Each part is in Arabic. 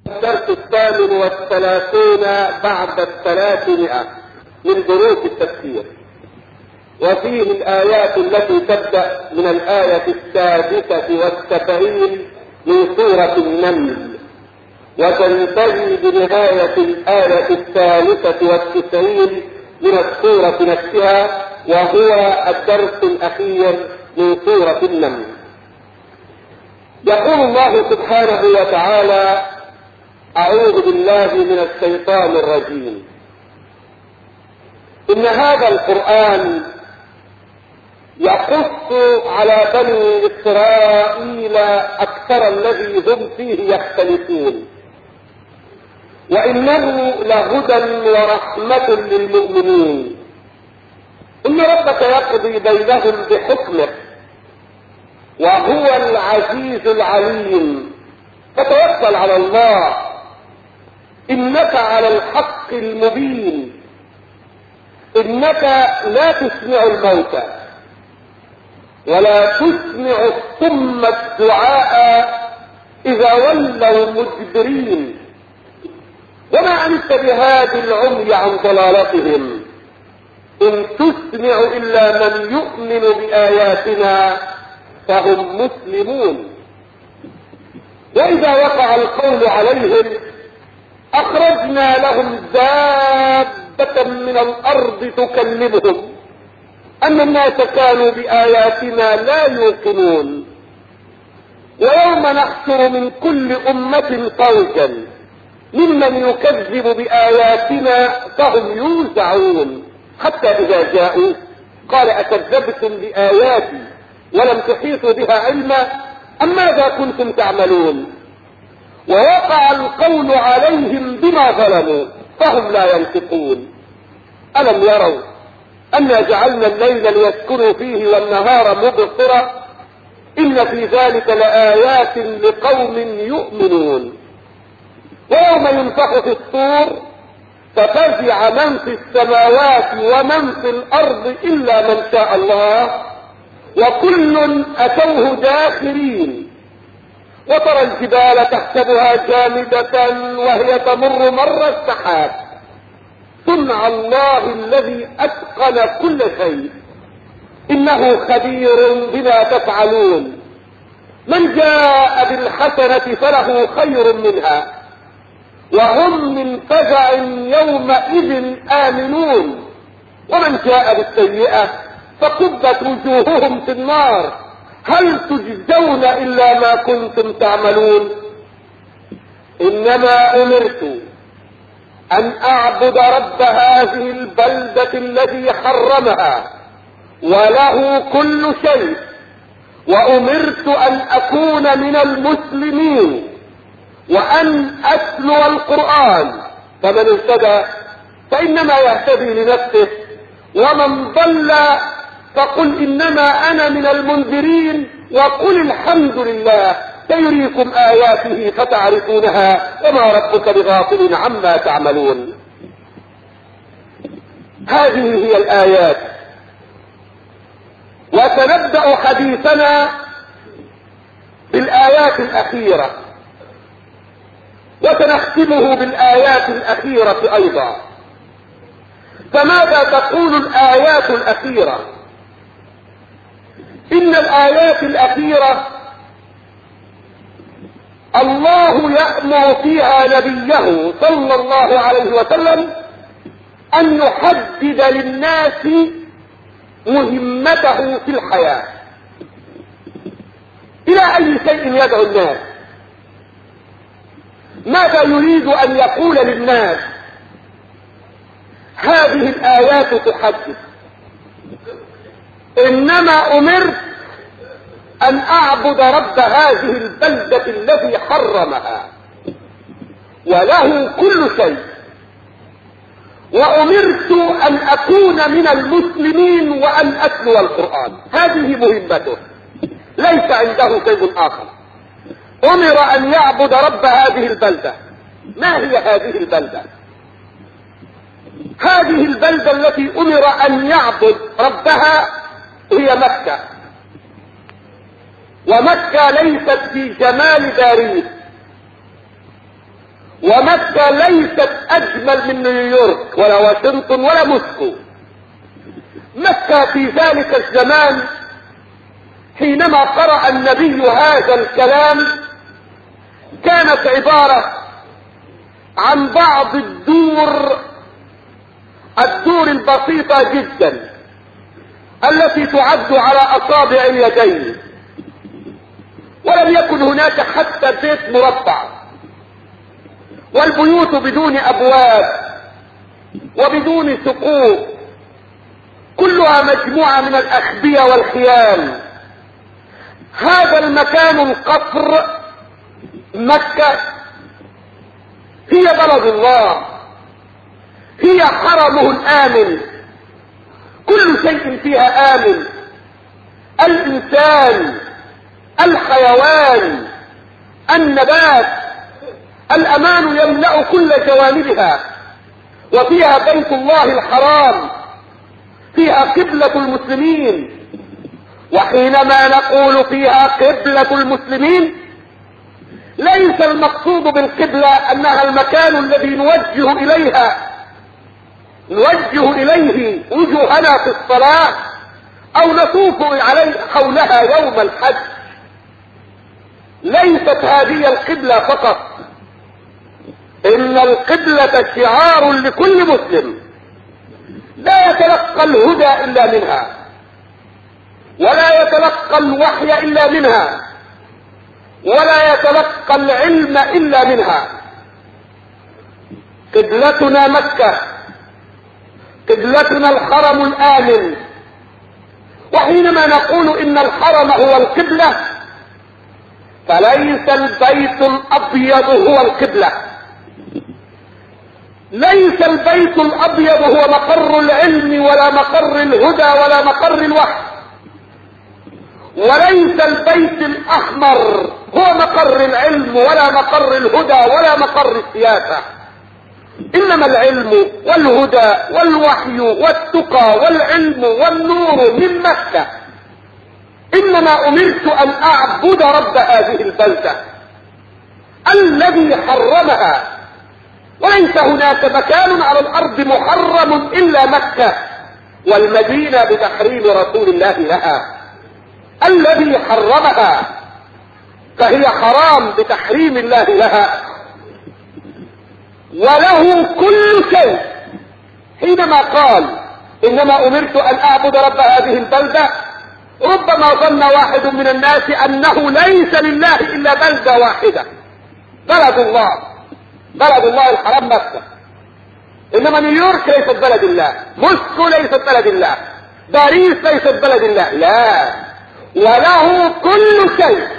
الدرس 38 بعد 300 من دروس التفسير، وفيه الآيات التي تبدأ من الآية 76 من سورة النمل وتنتهي بنهاية الآية 93 من السورة نفسها، وهو الدرس الأخير من سورة النمل. يقول الله سبحانه وتعالى: أعوذ بالله من الشيطان الرجيم. إن هذا القرآن يقص على بني إسرائيل أكثر الذي هم فيه يختلفون، وإنه لهدى ورحمة للمؤمنين. إن ربك يقضي بينهم بحكمه وهو العزيز العليم، فتوكل على الله إنك على الحق المبين. إنك لا تسمع الموتى ولا تسمع الصم الدعاء إذا ولوا مدبرين، وما أنت بهادي العمي عن ضلالتهم، إن تسمع إلا من يؤمن بآياتنا فهم مسلمون. وإذا وقع القول عليهم أخرجنا لهم دابة من الأرض تكلمهم أن الناس كانوا بآياتنا لا يوقنون. ويوم نحشر من كل أمة فوجا ممن يكذب بآياتنا فهم يوزعون، حتى إذا جاءوا قال أكذبتم بآياتي ولم تحيطوا بها علما أم ماذا كنتم تعملون؟ ووقع القول عليهم بما ظلموا فهم لا ينطقون. ألم يروا أنا جعلنا الليل ليسكنوا فيه والنهار مبصرا إن في ذلك لآيات لقوم يؤمنون. ويوم ينفخ في الصور ففزع من في السماوات ومن في الأرض إلا من شاء الله وكل أتوه داخرين. وترى الجبال تحسبها جامدة وهي تمر مر السحاب صنع الله الذي أتقن كل شيء إنه خبير بما تفعلون. من جاء بالحسنة فله خير منها وهم من فزع يومئذ آمنون، ومن جاء بالسيئة فكبت وجوههم في النار هل تجزون إلا ما كنتم تعملون. إنما أمرت أن أعبد رب هذه البلدة الذي حرمها وله كل شيء، وأمرت أن أكون من المسلمين وأن أتلو القرآن، فمن اهتدى فإنما يهتدي لنفسه ومن ضل فقل إنما أنا من المنذرين وقل الحمد لله سيريكم آياته فتعرفونها وما ربك بغافل عما تعملون. هذه هي الآيات، وسنبدأ حديثنا بالآيات الأخيرة وسنختمه بالآيات الأخيرة أيضا. فماذا تقول الآيات الأخيرة؟ إن الآيات الأخيرة الله يأمر فيها نبيه صلى الله عليه وسلم أن يحدد للناس مهمته في الحياة. إلى أي شيء يدعو الناس؟ ماذا يريد أن يقول للناس؟ هذه الآيات تحدث. إنما أمرت أن أعبد رب هذه البلدة الذي حرمها وله كل شيء، وأمرت أن أكون من المسلمين وأن أتلو القرآن. هذه مهمته، ليس عنده شيء آخر. أمر أن يعبد رب هذه البلدة. ما هي هذه البلدة؟ هذه البلدة التي أمر أن يعبد ربها هي مكة، ومكة ليست في جمال باريس ومكة ليست اجمل من نيويورك ولا واشنطن ولا موسكو. مكة في ذلك الزمان حينما قرأ النبي هذا الكلام كانت عبارة عن بعض الدور البسيطة جدا التي تعد على اصابع اليدين، ولم يكن هناك حتى بيت مربع، والبيوت بدون ابواب وبدون سقوف، كلها مجموعة من الاخبية والخيام. هذا المكان القصر مكة هي بلد الله، هي حرمه الآمن، كل شيء فيها آمن، الإنسان، الحيوان، النبات، الأمان يملأ كل جوانبها. وفيها بيت الله الحرام، فيها قبلة المسلمين. وحينما نقول فيها قبلة المسلمين ليس المقصود بالقبلة انها المكان الذي نوجه اليه وجوهنا في الصلاة او نطوف عليه حولها يوم الحج. ليست هذه القبلة فقط، ان القبلة شعار لكل مسلم لا يتلقى الهدى الا منها، ولا يتلقى الوحي الا منها، ولا يتلقى العلم الا منها. قبلتنا مكة، قبلتنا الحرم الآمن. وحينما نقول ان الحرم هو القبلة فليس البيت الابيض هو القبلة، ليس البيت الابيض هو مقر العلم ولا مقر الهدى ولا مقر الوحي، وليس البيت الاحمر هو مقر العلم ولا مقر الهدى ولا مقر السياسة. انما العلم والهدى والوحي والتقى والعلم والنور من مكة. انما امرت ان اعبد رب هذه البلدة الذي حرمها، وليس هناك مكان على الارض محرم الا مكة والمدينة بتحريم رسول الله لها. الذي حرمها فهي حرام بتحريم الله لها، وله كل شيء. حينما قال انما امرت ان اعبد رب هذه البلدة ربما ظن واحد من الناس انه ليس لله الا بلدة واحدة، بلد الله الحرام مكة. انما نيويورك ليست بلد الله، موسكو ليست بلد الله، باريس ليست بلد الله، لا، وله كل شيء.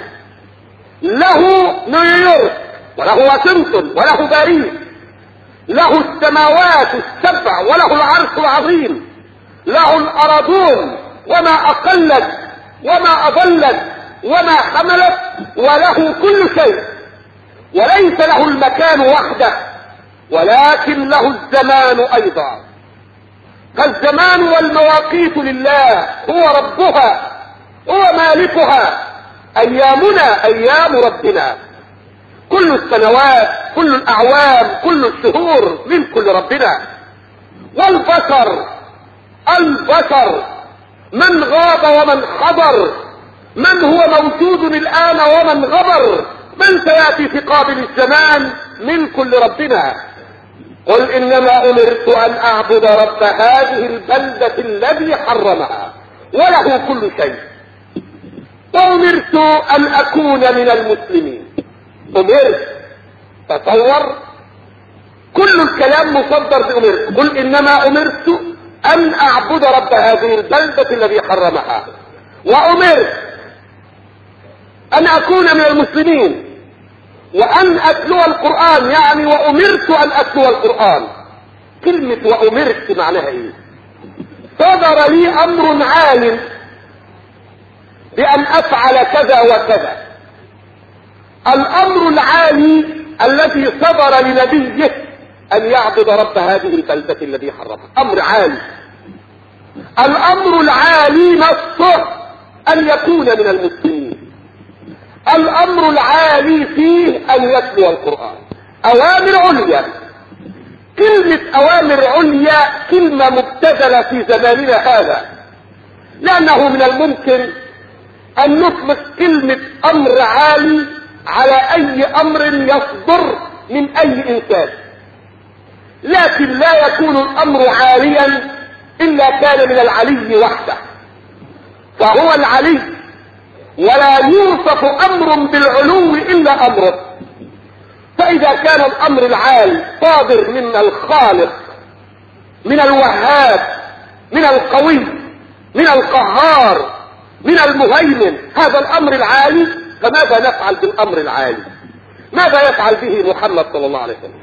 له نيويورك وله واشنطن وله باريس، له السماوات السبع وله العرش العظيم، له الارضون وما اقلت وما اضلت وما حملت، وله كل شيء. وليس له المكان وحده ولكن له الزمان ايضا. فالزمان والمواقيت لله، هو ربها، هو مالكها. ايامنا ايام ربنا، كل السنوات، كل الاعوام، كل الشهور ملك لربنا. والبشر، البشر من غاب ومن حضر، من هو موجود الان ومن غبر، من سياتي في قابل الزمان، ملك لربنا. قل انما امرت ان اعبد رب هذه البلدة الذي حرمها وله كل شيء، وامرت ان اكون من المسلمين. امرت، تصور كل الكلام مصدر بامرت. قل انما امرت ان اعبد رب هذه البلدة الذي حرمها، وامرت ان اكون من المسلمين، وان اتلو القرآن، يعني وامرت ان اتلو القرآن. كلمة وامرت معناها ايه؟ صدر لي امر عالٍ بان افعل كذا وكذا. الامر العالي الذي صدر لنبيه ان يعبد رب هذه البلدة الذي حرمها، امر عالي. الامر العالي نصه ان يكون من المسلمين. الامر العالي فيه ان يتلو القرآن. اوامر عليا. كلمة اوامر عليا كلمة مبتذلة في زماننا هذا، لانه من الممكن ان نطلق كلمة امر عالي على اي امر يصدر من اي انسان، لكن لا يكون الامر عاليا الا كان من العلي وحده، فهو العلي، ولا يوصف امر بالعلو الا امره. فاذا كان الامر العالي صادر من الخالق، من الوهاب، من القوي، من القهار، من المهيمن، هذا الامر العالي، فماذا نفعل بالامر العالي؟ ماذا يفعل به محمد صلى الله عليه وسلم؟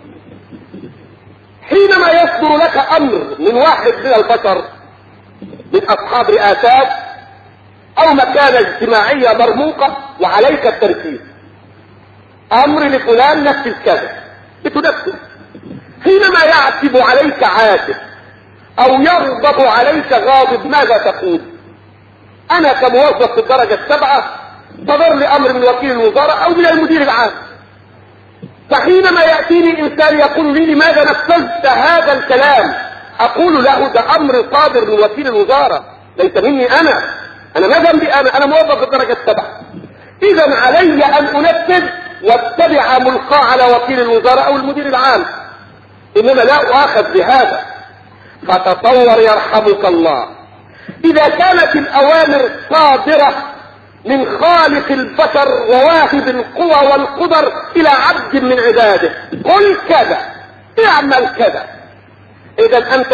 حينما يصدر لك امر من واحد من البشر، من اصحاب رئاسات او مكانة اجتماعية مرموقة وعليك التركيز، امر لفلان نفذ كذا، بتنفذ. حينما يعتب عليك عاتب او يغضب عليك غاضب، ماذا تقول؟ انا كموظف في الدرجة 7 صدر لي امر من وكيل الوزارة او من المدير العام، فحينما يأتيني انسان يقول لي لماذا نفذت هذا الكلام، اقول له ده امر صادر من وكيل الوزارة، ليس مني انا ما ذنبي، انا موظف في الدرجة 7، اذا علي ان انفذ واتبع ملقاه على وكيل الوزارة او المدير العام، انما لا اؤاخذ بهذا. فتصور يرحمك الله، اذا كانت الاوامر صادرة من خالق البشر وواهب القوى والقدر الى عبد من عباده، قل كذا، اعمل كذا، اذا انت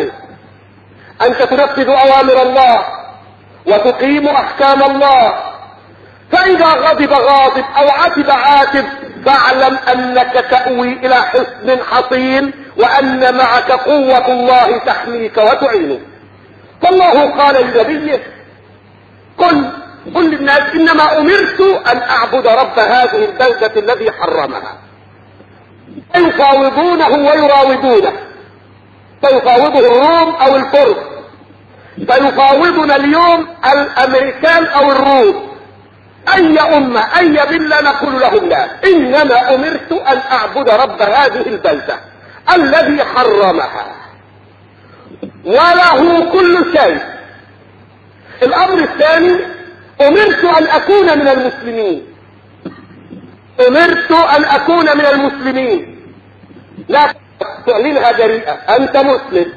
تنفذ اوامر الله وتقيم احكام الله. فاذا غضب غاضب او عتب عاتب، فاعلم انك تأوي الى حصن حصين، وان معك قوة الله تحميك وتعينك. فالله قال لنبيه قل للناس انما امرت ان اعبد رب هذه البلدة الذي حرمها. يفاوضونه ويراودونه، فيفاوضه الروم او الفرس، فيفاوضنا اليوم الامريكان او الروس، اي امة اي ملة نقول لهم لا، انما امرت ان اعبد رب هذه البلدة الذي حرمها وله كل شيء. الامر الثاني، امرت ان اكون من المسلمين، امرت ان اكون من المسلمين، لا تعلنها جريئة، انت مسلم،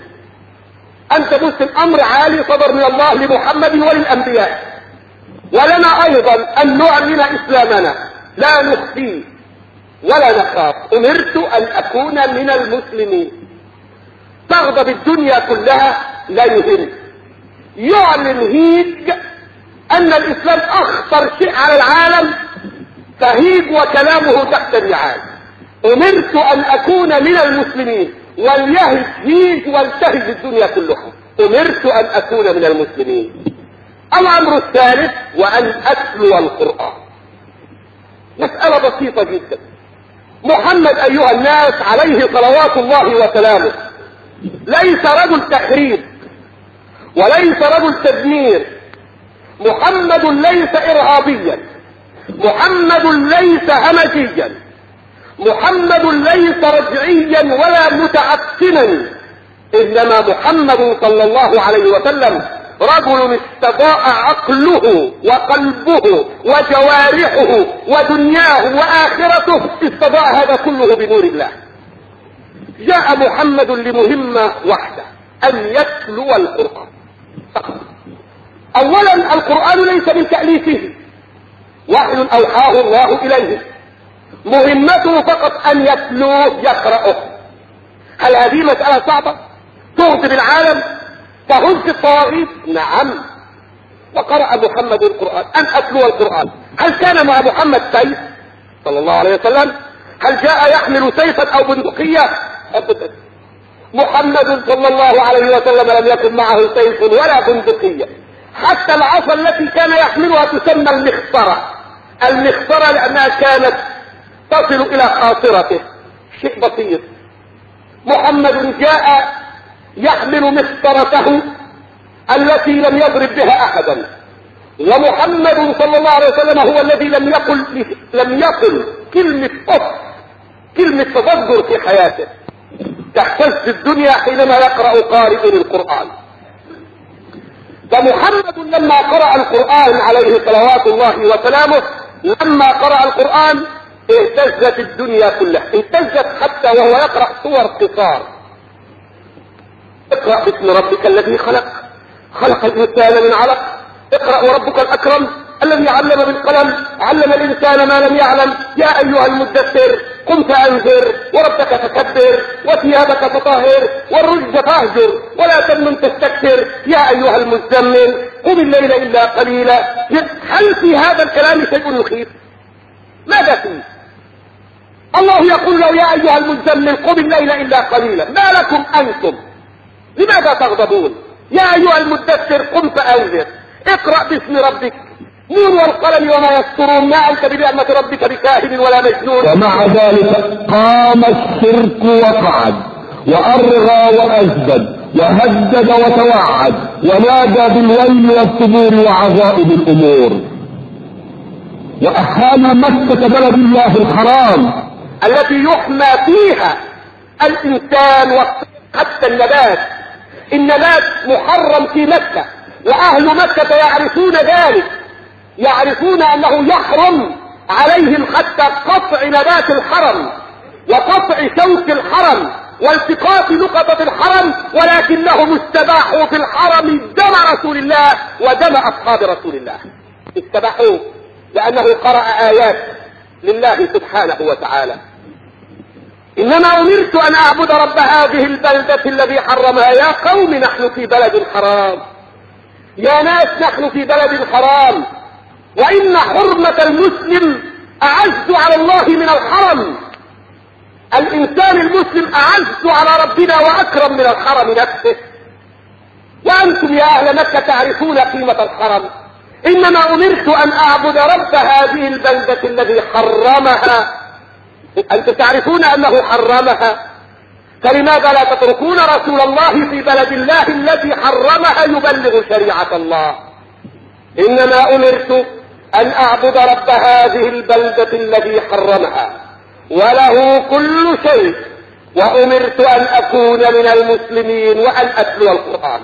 امر عالي صدر من الله لمحمد وللانبياء، ولنا ايضا ان نعلن اسلامنا، لا نخفيه ولا نخاف. امرت ان اكون من المسلمين. تغضب الدنيا كلها لا يهم، يعلن هيج ان الاسلام اخطر شيء على العالم، فهيج وكلامه تحت الرعاية. امرت ان اكون من المسلمين، وليهج هيج والتهج الدنيا كلها. امرت ان اكون من المسلمين. الامر الثالث، وان اتلو القرآن. مسألة بسيطة جدا. محمد ايها الناس عليه صلوات الله وسلامه ليس رجل تحريف وليس رجل تدمير، محمد ليس ارهابيا، محمد ليس همجيا، محمد ليس رجعيا ولا متعفنا، انما محمد صلى الله عليه وسلم رجل استضاء عقله وقلبه وجوارحه ودنياه واخرته، استضاء هذا كله بنور الله. جاء محمد لمهمة واحدة، ان يتلو القرآن فقط. اولا القرآن ليس من تأليفه، وحي اوحاه الله اليه، مهمته فقط ان يتلوه يقرأه. هل هذه مسألة صعبة تغضب العالم تهز الطواغيت؟ نعم. وقرأ محمد القرآن، ان اتلو القرآن. هل كان مع محمد سيف صلى الله عليه وسلم؟ هل جاء يحمل سيفا او بندقية؟ ابدا. محمد صلى الله عليه وسلم لم يكن معه سيف ولا بندقية، حتى العصا التي كان يحملها تسمى المخصرة. المخصرة لانها كانت تصل الى خاصرته، شيء بسيط. محمد جاء يحمل مخصرته التي لم يضرب بها احدا، ومحمد صلى الله عليه وسلم هو الذي لم يقل كلمة اف كلمة تضجر في حياته. تهتز الدنيا حينما يقرأ قارئ القرآن. فمحمد لما قرأ القرآن عليه صلوات الله وسلامه، لما قرأ القرآن اهتزت الدنيا كلها، اهتزت حتى وهو يقرأ سور قصار. اقرأ باسم ربك الذي خلق، خلق الإنسان من علق، اقرأ وربك الأكرم الذي علم بالقلم، علم الإنسان ما لم يعلم، يا أيها المدثر قم فأنذر وربك فكبر وثيابك فطهر والرجز فاهجر ولا تمنن تستكثر يا أيها المزمل قم الليل إلا قليلا. هل في هذا الكلام شيء يخيف؟ ماذا فيه؟ الله يقول له يا أيها المزمل قم الليل إلا قليلا. ما لكم أنتم لماذا تغضبون؟ يا أيها المدثر قم فأنذر، اقرأ باسم ربك، نون والقلم وما يسطرون، ما أنت بنعمة ربك بكاهن ولا مجنون. ومع ذلك قام الشرك وقعد وأرغى وأزدد وهدد وتوعد ونادى بالويل والثبور وعظائم الأمور، وأحال مكة بلد الله الحرام التي يحمى فيها الإنسان حتى النبات. النبات محرم في مكة، وأهل مكة يعرفون ذلك، يعرفون أنه يحرم عليهم حتى قطع نبات الحرم وقطع شوك الحرم والتقاط نقطة الحرم، ولكنهم استباحوا في الحرم دم رسول الله ودم أصحاب رسول الله. استباحوه لأنه قرأ آيات لله سبحانه وتعالى. إنما أمرت أن أعبد رب هذه البلدة الذي حرمها. يا قوم نحن في بلد حرام، يا ناس نحن في بلد حرام، وإن حرمة المسلم أعز على الله من الحرم. الإنسان المسلم أعز على ربنا وأكرم من الحرم نفسه. وأنتم يا أهل مكة تعرفون قيمة الحرم. إنما أمرت أن أعبد رب هذه البلدة الذي حرمها. أنتم تعرفون أنه حرمها، فلماذا لا تتركون رسول الله في بلد الله الذي حرمها يبلغ شريعة الله؟ إنما أمرت أن أعبد رب هذه البلدة الذي حرمها وله كل شيء، وأمرت أن أكون من المسلمين وأن أتلو القرآن.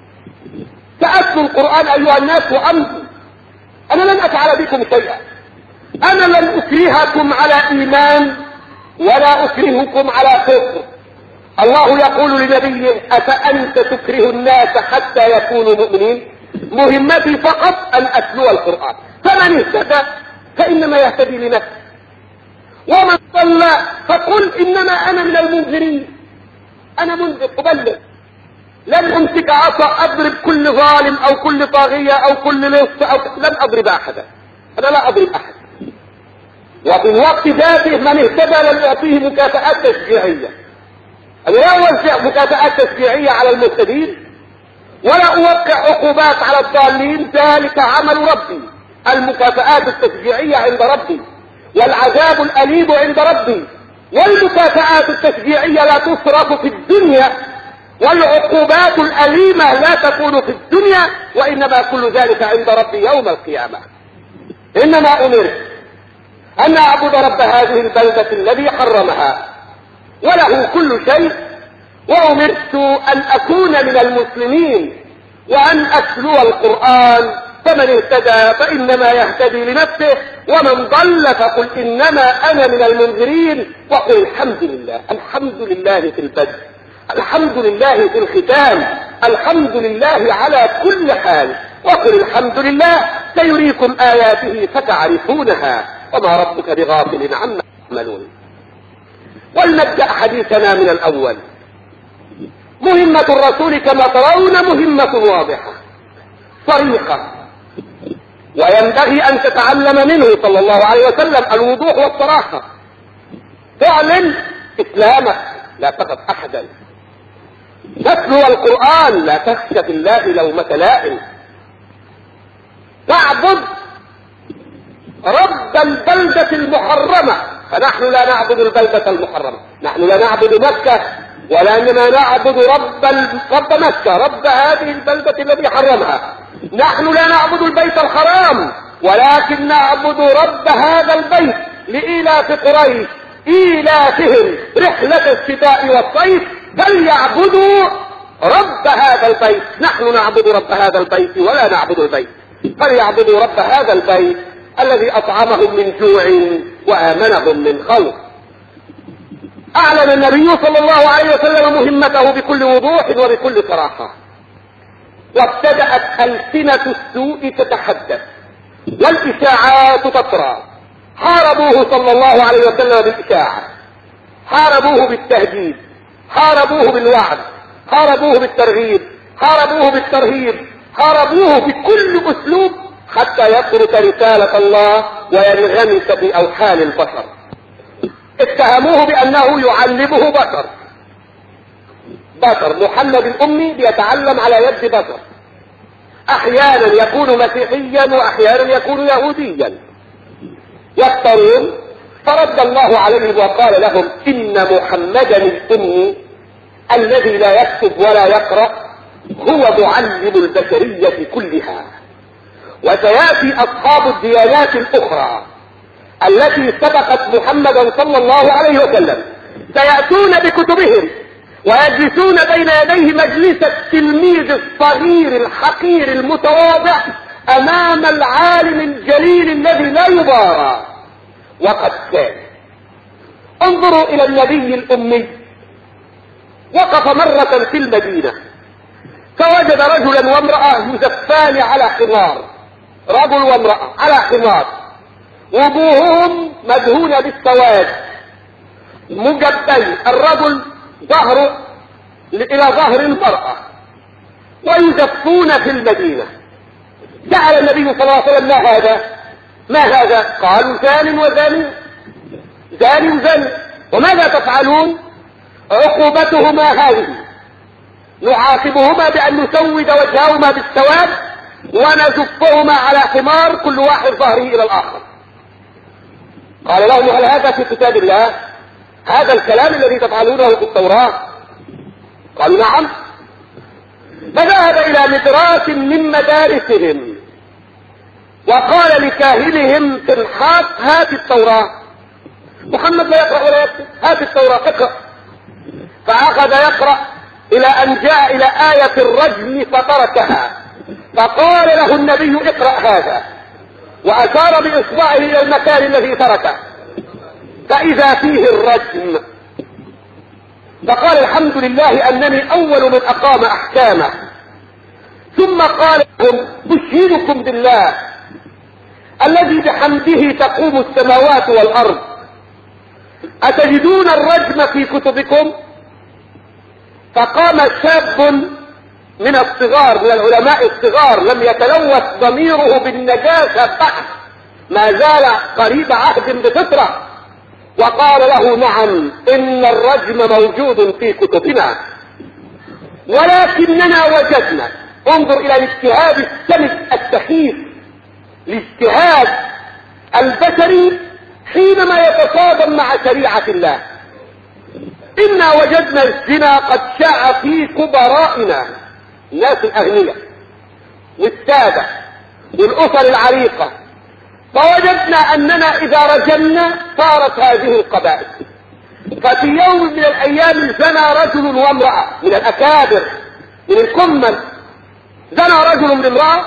سأتلو القرآن أيها الناس وأمضي. أنا لن أفعل بكم شيئا، أنا لن أكرهكم على إيمان ولا أكرهكم على كفر. الله يقول لنبيه أفأنت تكره الناس حتى يكونوا مؤمنين؟ مهمتي فقط أن أتلو القرآن، فمن اهتدى فإنما يهتدي لنفسه، ومن ضل فقل إنما أنا من المنذرين. أنا منذر أبلغ، لن أمسك عصا أضرب كل ظالم أو كل طاغية أو كل لص لن أضرب أحدا، أنا لا أضرب أحد. وفي الوقت ذاته من اهتدى لن يعطيه مكافآت تشجيعية. أنا لا أوزع مكافآت تشجيعية على المهتدين ولا أوقع عقوبات على الضالين، ذلك عمل ربي. المكافآت التشجيعية عند ربي، والعذاب الأليم عند ربي. والمكافآت التشجيعية لا تصرف في الدنيا، والعقوبات الأليمة لا تكون في الدنيا، وإنما كل ذلك عند ربي يوم القيامة. إنما أمرت أن أعبد رب هذه البلدة الذي حرمها وله كل شيء، وأمرت أن أكون من المسلمين وأن أتلو القرآن، فمن اهتدى فإنما يهتدي لنفسه، ومن ضل فقل إنما أنا من المنذرين. وقل الحمد لله، الحمد لله في البدء، الحمد لله في الختام، الحمد لله على كل حال. وقل الحمد لله سيريكم آياته فتعرفونها وما ربك بغافل عما تعملون. ولنبدأ حديثنا من الأول. مهمة الرسول كما ترون مهمة واضحة صريحة، وينبغي أن تتعلم منه صلى الله عليه وسلم الوضوح والصراحة. تعلن إسلامك، لا تخف أحدا. تتلو القرآن، لا تخشى في الله لومة لائم. تعبد رب البلدة المحرمة، فنحن لا نعبد البلدة المحرمة، نحن لا نعبد مكة، ولكننا نعبد رب مكة، رب هذه البلدة التي حرمها. نحن لا نعبد البيت الحرام، ولكن نعبد رب هذا البيت لإيلاف قريش إيلافهم رحلة الشتاء والصيف فليعبدوا رب هذا البيت. نحن نعبد رب هذا البيت ولا نعبد البيت. فليعبدوا رب هذا البيت الذي أطعمهم من جوع وآمنهم من خوف. أعلن النبي صلى الله عليه وسلم مهمته بكل وضوح وبكل صراحة، وابتدأت ألسنة السوء تتحدث والإشاعات تطرى. حاربوه صلى الله عليه وسلم بالإشاعة، حاربوه بالتهديد، حاربوه بالوعد، حاربوه بالترغيب، حاربوه بالترهيب، حاربوه بكل أسلوب حتى يترك رسالة الله وينغمس في أوحال البشر. اتهموه بأنه يعلمه بشر محمد الأمي بيتعلم على يد بشر، أحيانا يكون مسيحيا وأحيانا يكون يهوديا يفترون. فرد الله عليهم وقال لهم إن محمدا الأمي الذي لا يكتب ولا يقرأ هو معلم البشرية كلها، وسيأتي أصحاب الديانات الأخرى التي سبقت محمدا صلى الله عليه وسلم سيأتون بكتبهم ويجلسون بين يديه مجلس التلميذ الصغير الحقير المتواضع أمام العالم الجليل الذي لا يبارى. وقد كان. انظروا إلى النبي الأمي، وقف مرة في المدينة فوجد رجلا وامرأة يزفان على حمار، رجل وامرأة على حمار، وجوههم مدهونة بالسواد، مجبين الرجل ظهره إلى ظهر المرأة، ويزفون في المدينة. سأل النبي صلى الله عليه وسلم ما هذا؟ قالوا زان وزاني، زان وزاني. وماذا تفعلون؟ عقوبتهما هذه، نعاقبهما بأن نسود وجههما بالسواد ونزفهما على حمار كل واحد ظهره إلى الآخر. قال لهم هل هذا في كتاب الله؟ هذا الكلام الذي تفعلونه في التوراة؟ قالوا نعم. فذهب إلى مدراس من مدارسهم وقال لكاهنهم تنحاط هات التوراة، محمد لا يقرأ ولا يكتب، هات التوراة اقرأ. فأخذ يقرأ إلى أن جاء إلى آية الرجم فتركها، فقال له النبي اقرأ هذا، وأشار بإصبعه إلى المكان الذي تركه فإذا فيه الرجم. فقال الحمد لله أنني أول من أقام أحكامه. ثم قال لهم أشهدكم بالله الذي بحمده تقوم السماوات والأرض، أتجدون الرجم في كتبكم؟ فقام شاب من الصغار، من العلماء الصغار، لم يتلوث ضميره بالنجاسة بعد، ما زال قريب عهد بفطرة، وقال له نعم إن الرجم موجود في كتبنا، ولكننا وجدنا. انظر إلى الاجتهاد السمج السخيف، الاجتهاد البشري حينما يتصادم مع شريعة الله. إنا وجدنا الزنا قد شاع في كبرائنا، الناس الأغنياء والسادة والأسر العريقة، فوجدنا أننا إذا رجمنا صارت هذه القبائل. ففي يوم من الأيام زنى رجل وامرأة من الأكابر من الكمل، زنى رجل بامرأة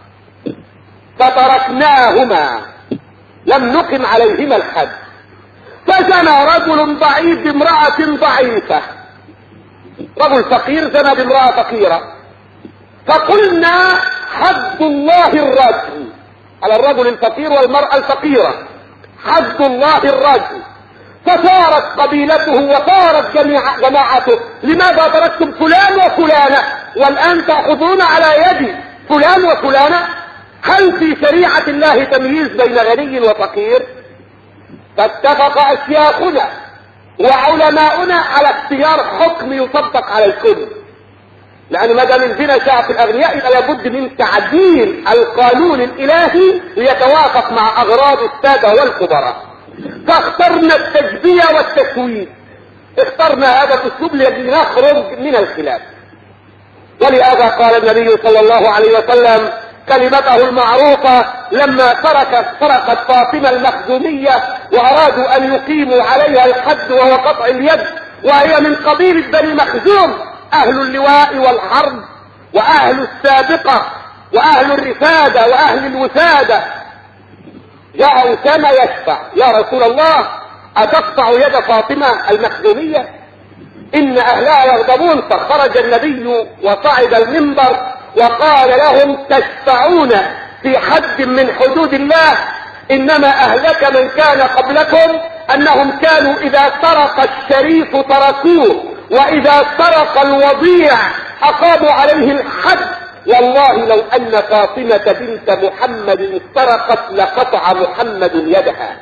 فتركناهما لم نقم عليهما الحد. فزنى رجل ضعيف بامرأة ضعيفة، رجل فقير زنى بامرأة فقيرة، فقلنا حد الله الرجم على الرجل الفقير والمرأة الفقيرة، حد الله الرجم. فصارت قبيلته وصارت جماعته لماذا تركتم فلان وفلانة والآن تأخذون على يد فلان وفلانة؟ هل في شريعة الله تمييز بين غني وفقير؟ فاتفق أشياخنا وعلماؤنا على اختيار حكم يطبق على الكل، لأن ما دام الزنا شاع في الأغنياء يبقى لابد من تعديل القانون الإلهي ليتوافق مع أغراض السادة والكبراء. فاخترنا التجبية والتسويد، اخترنا هذا الأسلوب لنخرج من الخلاف. ولهذا قال النبي صلى الله عليه وسلم كلمته المعروفة لما سرقت فاطمة المخزومية وارادوا ان يقيموا عليها الحد وهو قطع اليد، وهي من قبيلة بني مخزوم، اهل اللواء والحرب واهل السابقة واهل الرفادة واهل الوسادة. جاء أسامة يشفع: يا رسول الله اتقطع يد فاطمة المخزومية؟ ان اهلها يغضبون. فخرج النبي وصعد المنبر وقال لهم: تشفعون في حد من حدود الله، انما اهلك من كان قبلكم انهم كانوا اذا سرق الشريف تركوه، واذا سرق الوضيع اقاموا عليه الحد. والله لو ان فاطمة بنت محمد سرقت لقطع محمد يدها.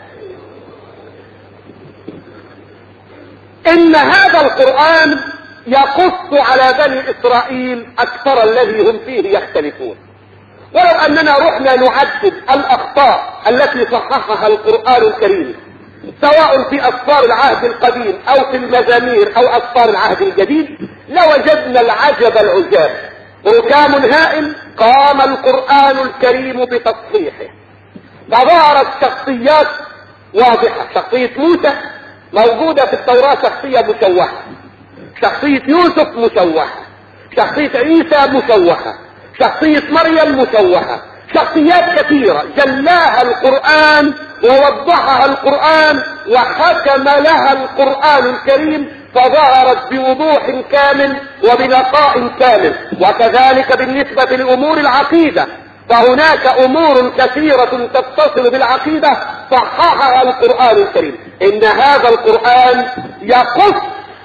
ان هذا القرآن يقص على بني اسرائيل اكثر الذي هم فيه يختلفون. ولو اننا رحنا نعدد الاخطاء التي صححها القرآن الكريم سواء في اسفار العهد القديم او في المزامير او اسفار العهد الجديد لوجدنا العجب العجاب. ركام هائل قام القرآن الكريم بتصحيحه، فظهرت شخصيات واضحة. شخصية موسى موجودة في التوراة شخصية مشوهة، شخصية يوسف مشوهة، شخصية عيسى مشوهة، شخصية مريم مشوهة، شخصيات كثيرة جلاها القرآن ووضحها القرآن وحكم لها القرآن الكريم، فظهرت بوضوح كامل وبنقاء كامل. وكذلك بالنسبة لأمور العقيدة، فهناك أمور كثيرة تتصل بالعقيدة صححها القرآن الكريم. إن هذا القرآن يقص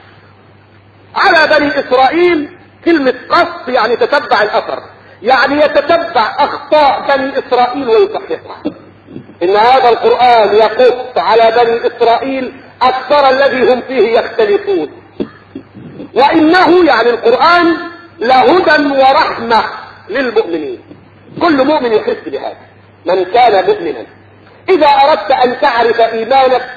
على بني إسرائيل. كلمة قص يعني تتبع الأثر، يعني يتتبع أخطاء بني إسرائيل ويصححها. إن هذا القرآن يقص على بني إسرائيل أكثر الذي هم فيه يختلفون. وإنه يعني القرآن لهدى ورحمة للمؤمنين. كل مؤمن يحس بهذا، من كان مؤمنا. إذا أردت أن تعرف إيمانك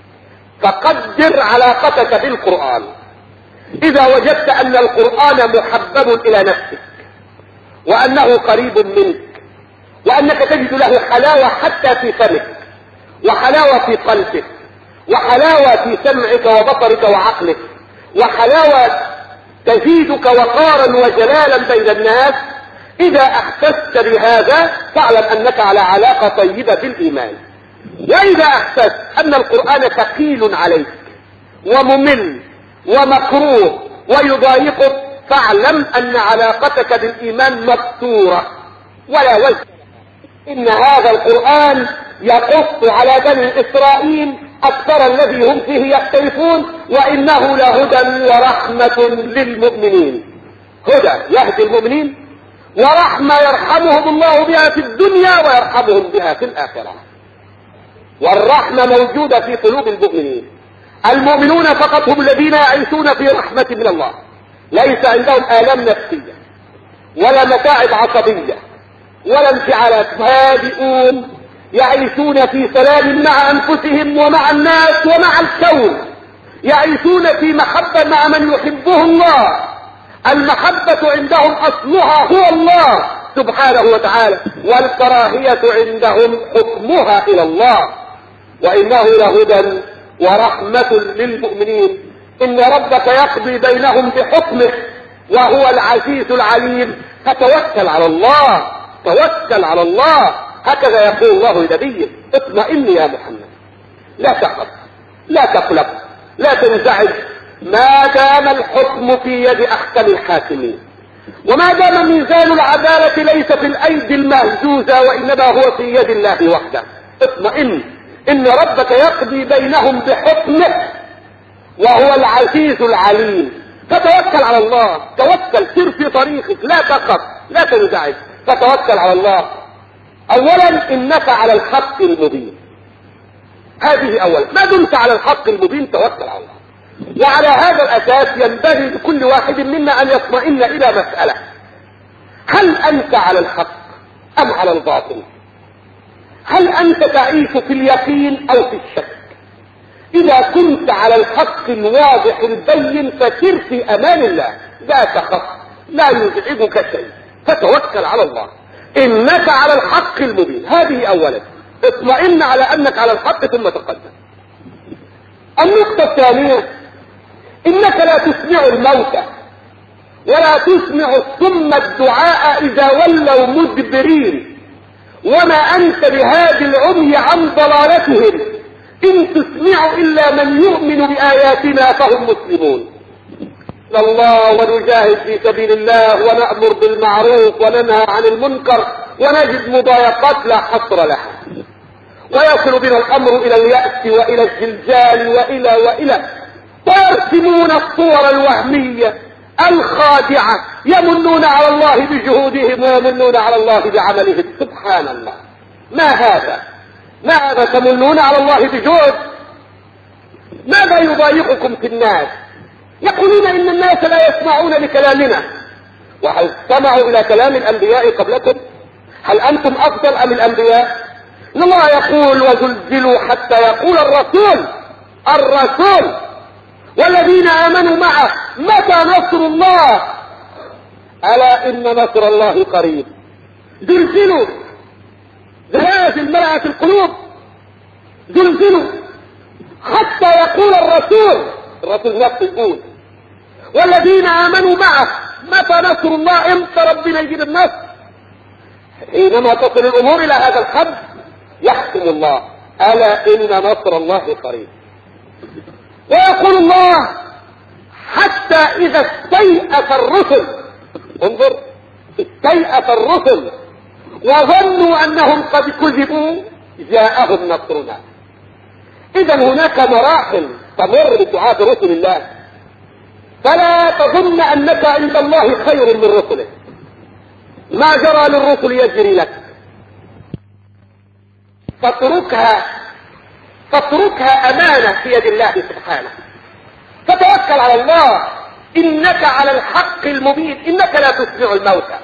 فقدر علاقتك بالقرآن. إذا وجدت أن القرآن محبب إلى نفسك وأنه قريب منك وأنك تجد له حلاوة حتى في فمك وحلاوة في قلبك وحلاوة في سمعك وبصرك وعقلك وحلاوة تزيدك وقارا وجلالا بين الناس، إذا أحسست بهذا فاعلم أنك على علاقة طيبة بالإيمان. وإذا أحسست أن القرآن ثقيل عليك وممل ومكروه ويضايقك فاعلم أن علاقتك بالإيمان مكسورة ولا وجه. إن هذا القرآن يقص على بني إسرائيل أكثر الذي هم فيه يختلفون، وإنه لهدى ورحمة للمؤمنين. هدى يهدي المؤمنين، ورحمة يرحمهم الله بها في الدنيا ويرحمهم بها في الآخرة. والرحمة موجودة في قلوب المؤمنين. المؤمنون فقط هم الذين يعيشون في رحمة من الله، ليس عندهم آلام نفسية ولا متاعب عصبية ولا انفعالات، هادئون يعيشون في سلام مع أنفسهم ومع الناس ومع الكون، يعيشون في محبة مع من يحبه الله. المحبة عندهم أصلها هو الله سبحانه وتعالى، والكراهية عندهم حكمها إلى الله. وإنه لهدى ورحمة للمؤمنين. إن ربك يقضي بينهم بحكمه وهو العزيز العليم. فتوكل على الله، توكل على الله. هكذا يقول الله لنبيه: اطمئن يا محمد، لا تخف، لا تقلق، لا تنزعج، ما دام الحكم في يد احكم الحاكمين، وما دام ميزان العدالة ليس في الايدي المهزوزة وانما هو في يد الله وحده. اطمئن، ان ربك يقضي بينهم بحكمه وهو العزيز العليم. فتوكل على الله، توكل، سر في طريقك، لا تخف، لا تنزعج، فتوكل على الله. اولا انك على الحق المبين، هذه اولا. ما دمت على الحق المبين توكل على الله. وعلى هذا الاساس ينبغي لكل واحد منا ان يطمئن الى مسألة: هل انت على الحق ام على الباطل؟ هل انت تعيش في اليقين او في الشك؟ اذا كنت على الحق الواضح البين فسر في امان الله، لا تخف، لا يزعجك شيء، فتوكل على الله. انك على الحق المبين. هذه اولا، اطمئن على انك على الحق ثم تقدم. النقطة الثانية، انك لا تسمع الموتى ولا تسمع الصم الدعاء اذا ولوا مدبرين، وما انت بهادي العمي عن ضلالتهم، ان تسمع الا من يؤمن باياتنا فهم مسلمون. الله ونجاهد في سبيل الله ونأمر بالمعروف وننهى عن المنكر ونجد مضايقات لا حصر لها، ويصل بنا الامر الى اليأس والى الزلزال والى ويرسمون الصور الوهمية الخادعة، يمنون على الله بجهودهم ويمنون على الله بعملهم. سبحان الله، ما هذا تمنون على الله بجهد؟ ماذا يضايقكم في الناس؟ يقولون ان الناس لا يسمعون لكلامنا. وهل استمعوا الى كلام الانبياء قبلكم؟ هل انتم افضل ام الانبياء؟ ان الله يقول وزلزلوا حتى يقول الرسول والذين امنوا معه متى نصر الله، الا ان نصر الله قريب. زلزلوا، زلازل ملأت القلوب. زلزلوا حتى يقول الرسول نفسه يقول والذين امنوا معه متى نصر الله، امتى ربنا يجيب النصر؟ حينما تصل الامور الى هذا الحد يحكم الله، الا ان نصر الله قريب. ويقول الله حتى اذا استيأس الرسل، انظر، استيأس الرسل وظنوا انهم قد كذبوا جاءهم نصرنا. اذا هناك مراحل تمر بدعاة رسل الله، فلا تظن انك عند الله خير من رسله. ما جرى للرسل يجري لك، فاتركها امانة في يد الله سبحانه، فتوكل على الله، انك على الحق المبين، انك لا تسمع الموتى.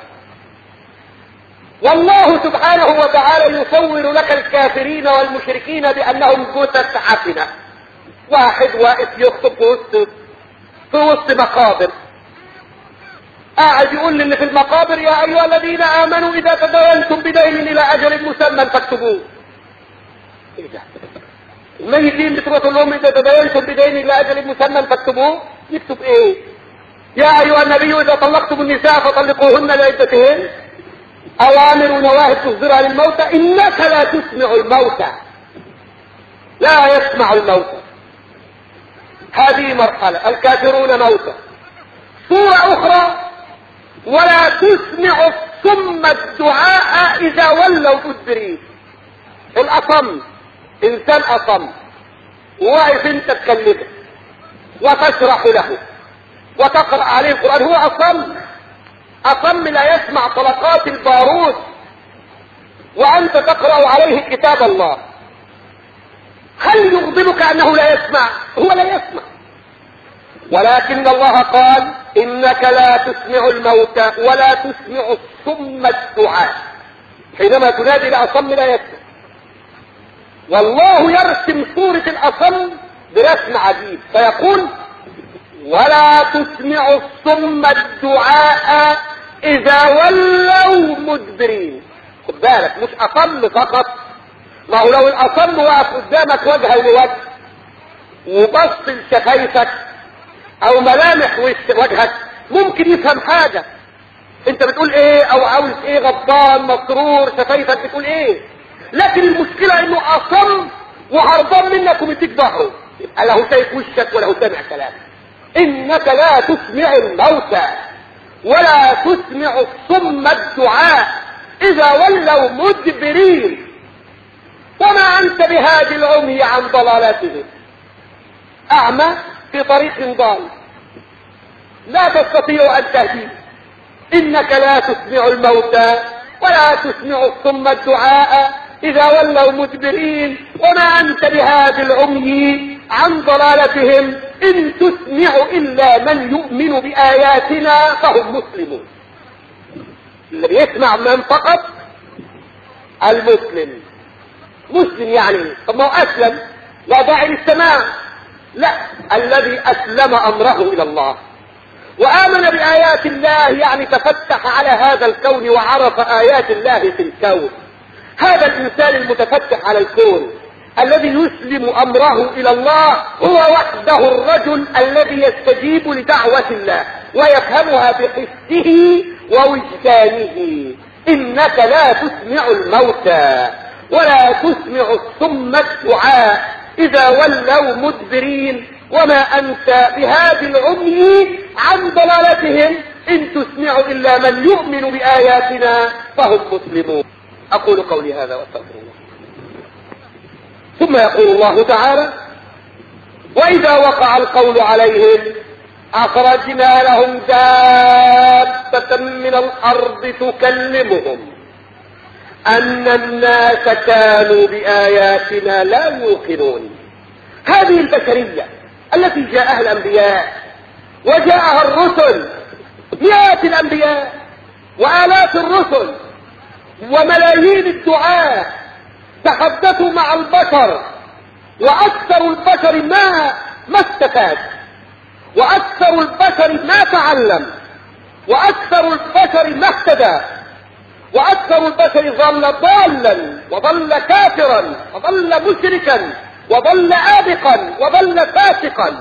والله سبحانه وتعالى يصور لك الكافرين والمشركين بانهم جثث عفنة، واحد واقف يخطب في وسط مقابر، قاعد يقول للي في المقابر يا ايها الذين امنوا اذا تداينتم بدين الى اجل مسمى فاكتبوه. ايه ده؟ الميتين بتروح تقول لهم اذا تداينتم بدين الى اجل مسمى فاكتبوه، يكتب ايه؟ يا ايها النبي اذا طلقتم النساء فطلقوهن لعدتهن، اوامر ونواهي تصدرها للموتى، انك لا تسمع الموتى، لا يسمع الموتى. هذه مرحلة، الكافرون موتى. صورة اخرى، ولا تسمع الصم الدعاء اذا ولوا مدبرين. الاصم، انسان اصم وواقف انت تكلمه وتشرح له وتقرأ عليه القرآن، هو اصم لا يسمع طلقات البارود، وانت تقرأ عليه كتاب الله. هل يغضبك انه لا يسمع؟ هو لا يسمع، ولكن الله قال انك لا تسمع الموتى ولا تسمع الصم الدعاء. حينما تنادي الاصم لا يسمع، والله يرسم صورة الاصم برسم عجيب، فيقول ولا تسمع الصم الدعاء اذا ولوا مدبرين. خد بالك، مش اصم فقط، ما هو لو الاصم واقف قدامك وجها لوجه وبص لشفايفك او ملامح وجهك ممكن يفهم حاجة انت بتقول ايه او عاوز ايه، غضبان مسرور، شفايفك بتقول ايه. لكن المشكلة انه اصم وهربان منك ومديك ظهره، يبقى له شايف وشك وله سامع كلامك. انك لا تسمع الموتى ولا تسمع الصم الدعاء اذا ولوا مدبرين، وما انت بهادي العمي عن ضلالاتهم. اعمى في طريق ضال لا تستطيع ان تهديه. انك لا تسمع الموتى ولا تسمع الصم الدعاء اذا ولوا مدبرين، وما انت بهادي العمي عن ضلالتهم، ان تسمع الا من يؤمن باياتنا فهم مسلمون. اللي بيسمع من فقط المسلم. مسلم يعني طب ما هو اسلم، لا داعي للسماع، لا، الذي اسلم امره الى الله وآمن بآيات الله يعني تفتح على هذا الكون وعرف آيات الله في الكون. هذا الإنسان المتفتح على الكون الذي يسلم أمره إلى الله هو وحده الرجل الذي يستجيب لدعوة الله ويفهمها بحسه ووجدانه. إنك لا تسمع الموتى ولا تسمع الصم الدعاء إذا ولوا مدبرين وما أنت بهادي العمي عن ضلالتهم إن تسمع إلا من يؤمن بآياتنا فهم مسلمون. أقول قولي هذا وأستغفر الله. ثم يقول الله تعالى: وإذا وقع القول عليهم أخرجنا لهم دابة من الأرض تكلمهم أن الناس كانوا بآياتنا لا يوقنون. هذه البشرية التي جاءها الأنبياء وجاءها الرسل، مئات الأنبياء وآلاف الرسل وملايين الدعاة تحدثوا مع البشر، وأكثر البشر ما استفاد، وأكثر البشر ما تعلم، وأكثر البشر ما اهتدى، وأكثر البشر ظل ضالا وظل كافرا وظل مشركا وظل آبقا وظل فاسقا.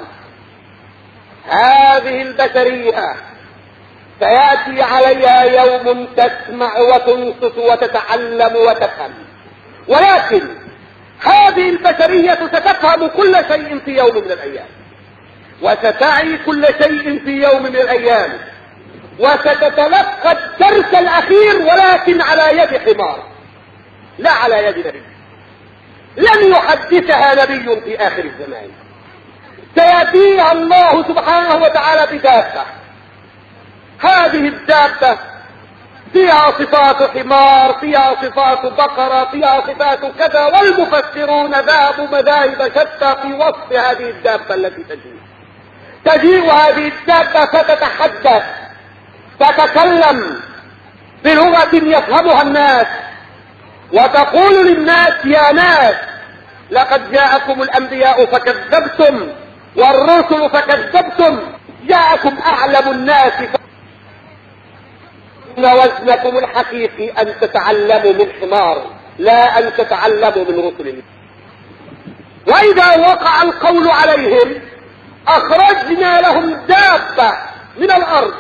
هذه البشرية سيأتي عليها يوم تسمع وتنصت وتتعلم وتفهم، ولكن هذه البشرية ستفهم كل شيء في يوم من الأيام، وستعي كل شيء في يوم من الأيام، وستتلقى الدرس الأخير ولكن على يد حمار لا على يد نبي. لن يحدثها نبي في آخر الزمان. سيأتيها الله سبحانه وتعالى بدابة. هذه الدابة فيها صفات حمار، فيها صفات بقرة، فيها صفات كذا، والمفسرون ذهبوا مذاهب شتى في وصف هذه الدابة التي تجيء هذه الدابة فتتحدث، تتكلم بلغة يفهمها الناس، وتقول للناس: يا ناس لقد جاءكم الأنبياء فكذبتم والرسل فكذبتم، جاءكم أعلم الناس إن وزنكم الحقيقي أن تتعلموا من حمار لا أن تتعلموا من رسل. وإذا وقع القول عليهم أخرجنا لهم دابة من الأرض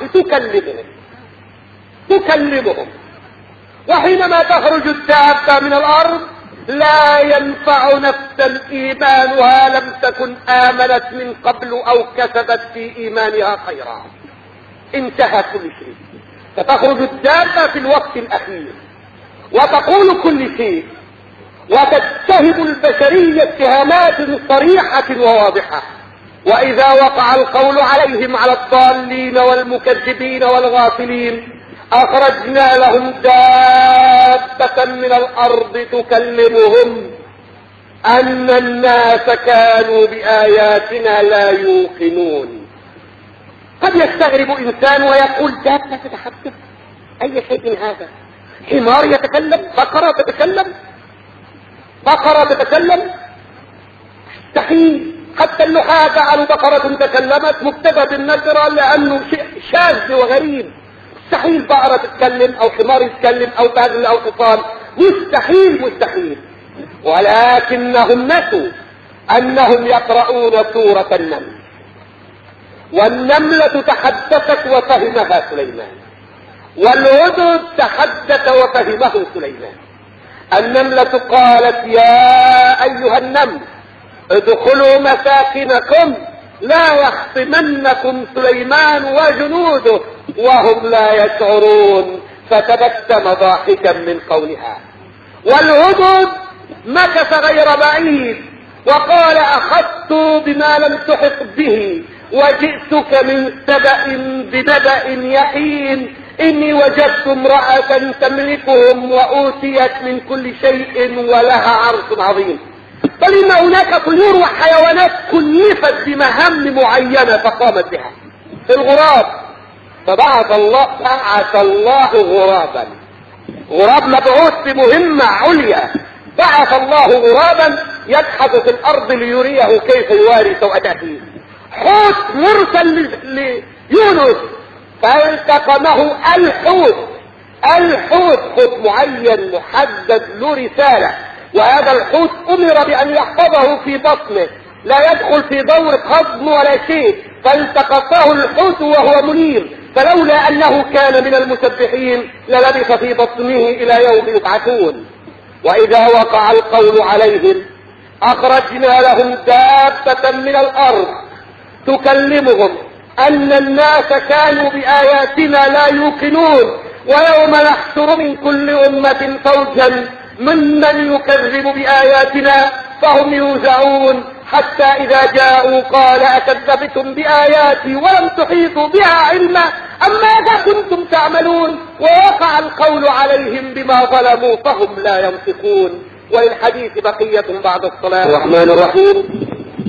تكلمهم. وحينما تخرج الدابة من الأرض لا ينفع نفسا إيمانها لم تكن آمنت من قبل أو كسبت في إيمانها خيرا. انتهى كل شيء. فتخرج الدابة في الوقت الأخير وتقول كل شيء، وتتهم البشرية اتهامات صريحة وواضحة. وإذا وقع القول عليهم على الضالين والمكذبين والغافلين أخرجنا لهم دابة من الأرض تكلمهم أن الناس كانوا بآياتنا لا يوقنون. قد يستغرب إنسان ويقول: دابة تتحدث؟ أي شيء هذا؟ حمار يتكلم؟ بقرة تتكلم؟ مستحيل. حتى النحاة جعلوا بقرة تكلمت مبتدأ بالنكرة لأنه شيء شاذ وغريب. مستحيل بقرة تتكلم أو حمار يتكلم أو بغل أو حصان، مستحيل. ولكنهم نسوا أنهم يقرؤون سورة النمل، والنملة تحدثت وفهمها سليمان، والهدهد تحدث وفهمه سليمان. النملة قالت: يا أيها النمل ادخلوا مساكنكم لا يحطمنكم سليمان وجنوده وهم لا يشعرون. فتبسم ضاحكا من قولها. والهدهد مكث غير بعيد وقال: أخذت بما لم تحط به وجئتك من سبأ بنبأ يقين إني وجدت امرأة تملكهم وأوتيت من كل شيء ولها عرش عظيم. بل إن هناك طيور وحيوانات كلفت بمهام معينة فقامت بها. الغراب، فبعث الله غراب مبعوث بمهمة عليا. بعث الله غرابا يبحث في الأرض ليريه كيف يواري سوءة أخيه. حوت مرسل يونس فالتقمه الحوت. الحوت حوت معين محدد له رسالة، وهذا الحوت امر بان يحفظه في بطنه لا يدخل في دورة هضم ولا شيء، فالتقطه الحوت وهو منير، فلولا انه كان من المسبحين للبث في بطنه الى يوم يبعثون. واذا وقع القول عليهم اخرجنا لهم دابة من الارض تكلمهم ان الناس كانوا باياتنا لا يوقنون ويوم نحشر من كل امة فوجا ممن يكذب باياتنا فهم يوزعون حتى اذا جاءوا قال اكذبتم باياتي ولم تحيطوا بها علما ام ماذا كنتم تعملون ووقع القول عليهم بما ظلموا فهم لا ينطقون. وللحديث بقية بعد الصلاة. الرحمن الرحيم.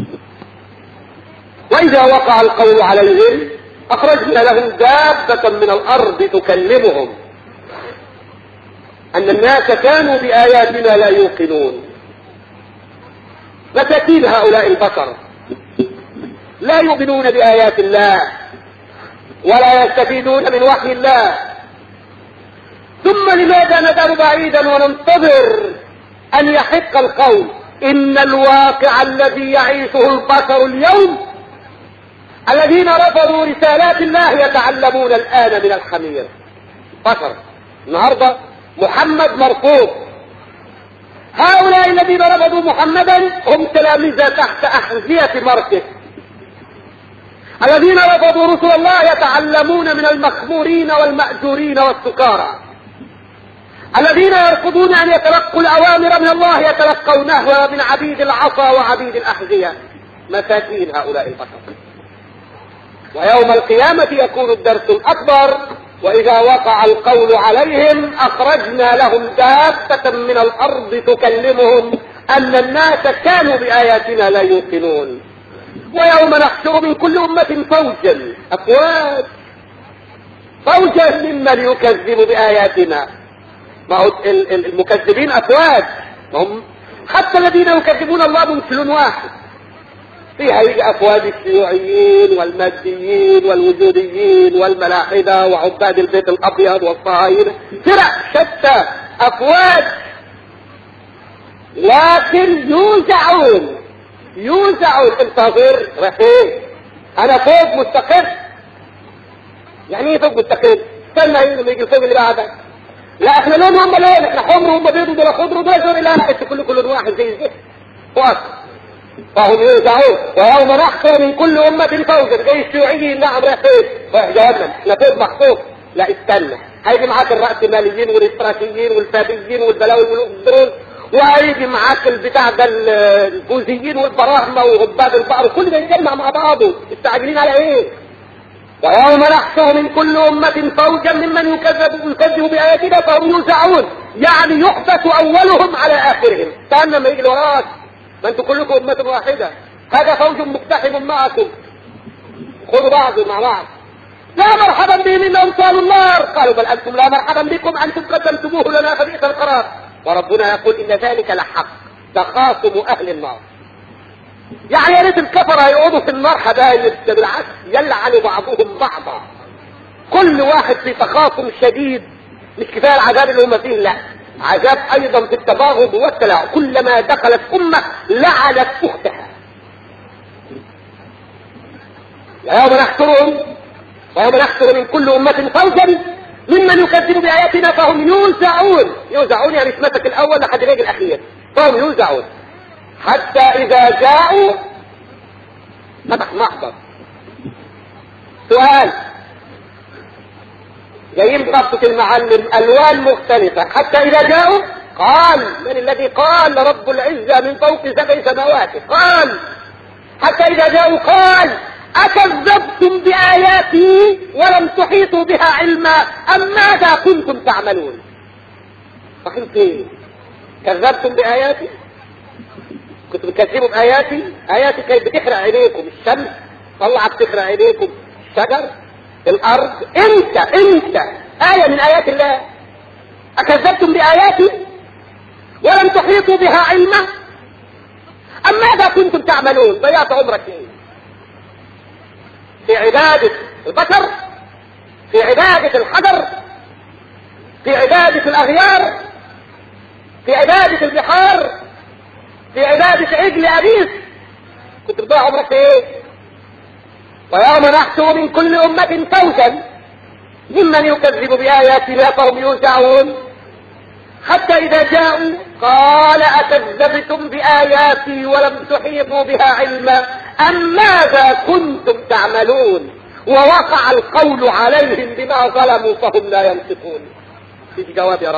واذا وقع القول عليهم اخرجنا لهم دابة من الارض تكلمهم ان الناس كانوا باياتنا لا يوقنون. مساكين هؤلاء البشر لا يؤمنون بآيات الله ولا يستفيدون من وحي الله، ثم لماذا نذهب بعيدا وننتظر ان يحق القول؟ ان الواقع الذي يعيشه البشر اليوم الذين رفضوا رسالات الله يتعلمون الان من الخمير. بشر النهارده محمد مرفوض، هؤلاء الذين رفضوا محمدا هم تلاميذ تحت احذية مركز. الذين رفضوا رسل الله يتعلمون من المخمورين والمأجورين والسكارى. الذين يرفضون ان يتلقوا الاوامر من الله يتلقونها من عبيد العصا وعبيد الاحذية. مساكين هؤلاء البشر. ويوم القيامة يكون الدرس الاكبر. واذا وقع القول عليهم اخرجنا لهم دابة من الارض تكلمهم ان الناس كانوا باياتنا لا يوقنون ويوم نحشر من كل امة فوجا افواج فوجا ممن يكذب باياتنا. ما هو المكذبين افواج، هم حتى الذين يكذبون الله من واحد. فيها يجي افواج الشيوعيين والماديين والوجوديين والملاحدة وعباد البيت الابيض والصهاينة، فرق شتى افواج، لكن يوزعون انتظر رحيم. انا فوق مستقر. يعني ايه فوق مستقر؟ استنى يجي الفوق اللي بعدك. لا احنا لون هم لون، احنا حمر وهم بيض ودول خضر ودول زور. لا انت كل واحد زي الزفت فوق. فهم يوزعون ويوم نحشر من كل امة فوجا. جاي الشيوعيين نعم رحيم رايح جهنم، احنا فوق محطوط. لا استنى، هيجي معاك الرأسماليين والاشتراكيين والفابيين والبلاوي والمدرون، وهيجي معاك البتاع ده البوذيين والبراهمة وعباد البقر، كل ده يتجمع مع بعضه. استعجلين على ايه؟ ويوم نحشر من كل امة فوجا ممن يكذب بآياتنا فهم يوزعون، يعني يحبس اولهم على اخرهم. استنى ما يجي وراك، ما انتم كلكم امة واحدة، هذا فوج مقتحم معكم، خذوا بعض مع بعض. لا مرحبا بهم انهم صالوا النار. قالوا بل انتم لا مرحبا بكم انتم قدمتموه لنا فبئس القرار. وربنا يقول ان ذلك لحق تخاصم اهل النار. يعني يا ريت الكفره يقعدوا في النار حبايب، بالعكس يلعن بعضهم بعضا، كل واحد في تخاصم شديد. مش كفايه العذاب اللي هم فيه، لا عذاب ايضا في التباغض والتلاعب. كلما دخلت امه لعنت اختها. ويوم نحشرهم ويوم نحشر من كل امه فوجا ممن يكذب باياتنا فهم يوزعون يعني اسمتك الاول لحد الرجل الاخير، فهم يوزعون حتى اذا جاءوا فتح محضر. سؤال جايين ضبطة المعلم الوان مختلفة. حتى اذا جاءوا قال من الذي قال رب العزة من فوق 7 سماوات، قال حتى اذا جاءوا قال اكذبتم باياتي ولم تحيطوا بها علما ام ماذا كنتم تعملون؟ فهمت ايه؟ كذبتم باياتي، كنتوا بتكذبوا باياتي. اياتي كانت بتحرق عينيكم، الشمس طلعت تحرق عينيكم، الشجر، الارض. انت آية من آيات الله. اكذبتم باياتي ولم تحيطوا بها علما ام ماذا كنتم تعملون؟ ضيعت عمرك ايه في عبادة البشر في عبادة الحجر، في عبادة الأغيار، في عبادة البحار، في عبادة عجل أبيس. كنت بتضيع عمرك في ايه؟ ويوم نحشر من كل أمة فوجا ممن يكذب بآياتنا فهم يوزعون حتى إذا جاءوا قال أكذبتم بآياتي ولم تحيطوا بها علما أم ماذا كنتم تعملون ووقع القول عليهم بما ظلموا فهم لا ينطقون. في جواب يا رب؟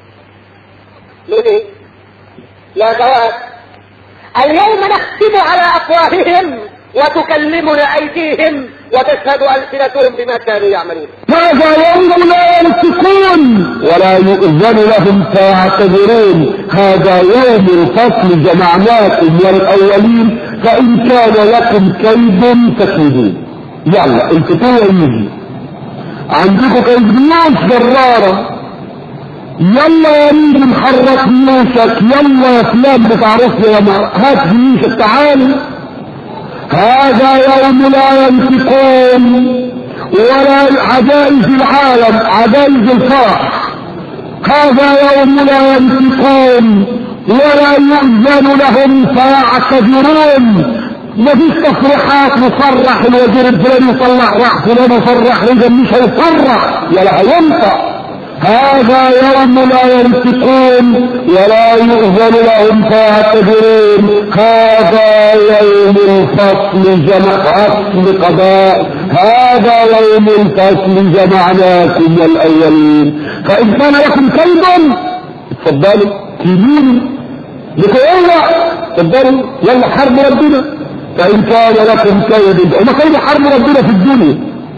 ليه؟ لا جواب. اليوم نختم على أفواههم وتكلمنا أيديهم وتشهد ألسنتهم بما كانوا يعملون. هذا يوم لا ينطقون ولا يؤذن لهم فيعتذرون. هذا يوم الفصل جمعناكم والأولين فإن كان لكم كيد فكيدون. يلا الفتوى يجي عندكم كيد ناس جرارة، يلا يا ريت نحرك نيشك، يلا يا فلان بتعرفني يا هات نيشك تعالي. هذا يوم لا ينطقون ولا عجائز العالم عجائز الفرح. هذا يوم لا ينطقون ولا يؤذن لهم فيعتذرون. مفيش تصريحات نصرح الوزير الفلاني يصلح راح فلان يصرح رجل مش هيصرح ولا هينطق. هذا يوم لا ينطقون ولا يؤذن لهم فيعتذرون. هذا يوم الفصل فصل قضاء. هذا يوم الفصل جمعناكم والأولين فإن كان لكم كيد اتفضلوا كيدوني لكي يلا اتفضلوا يلا حرب ربنا. فإن كان لكم كيد وما كان حرب ربنا في الدنيا،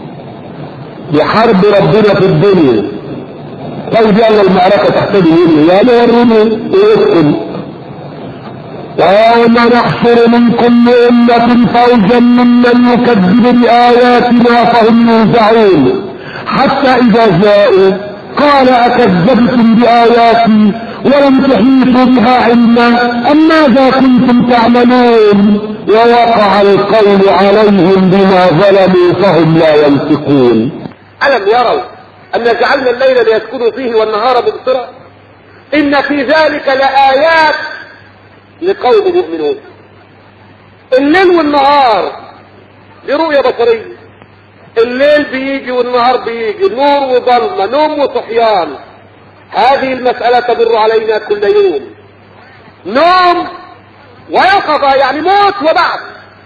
لحرب ربنا في الدنيا. طيب يلا المعركة تحتاج مني يا وروني ويسكن. ويوم نحشر من كل أمة فوجا ممن يكذب بآياتنا فهم يوزعون حتى إذا جاءوا قال أكذبتم بآياتي ولم تحيطوا بها علما أم ماذا كنتم تعملون ووقع القول عليهم بما ظلموا فهم لا ينطقون. ألم يروا أن جعلنا الليل ليسكنوا فيه والنهار مبصرا إن في ذلك لآيات لقوم يؤمنون. الليل والنهار برؤية بصرية، الليل بيجي والنهار بيجي، نور وظلمة، نوم وصحيان. هذه المسألة تمر علينا كل يوم، نوم ويقظة يعني موت وبعث.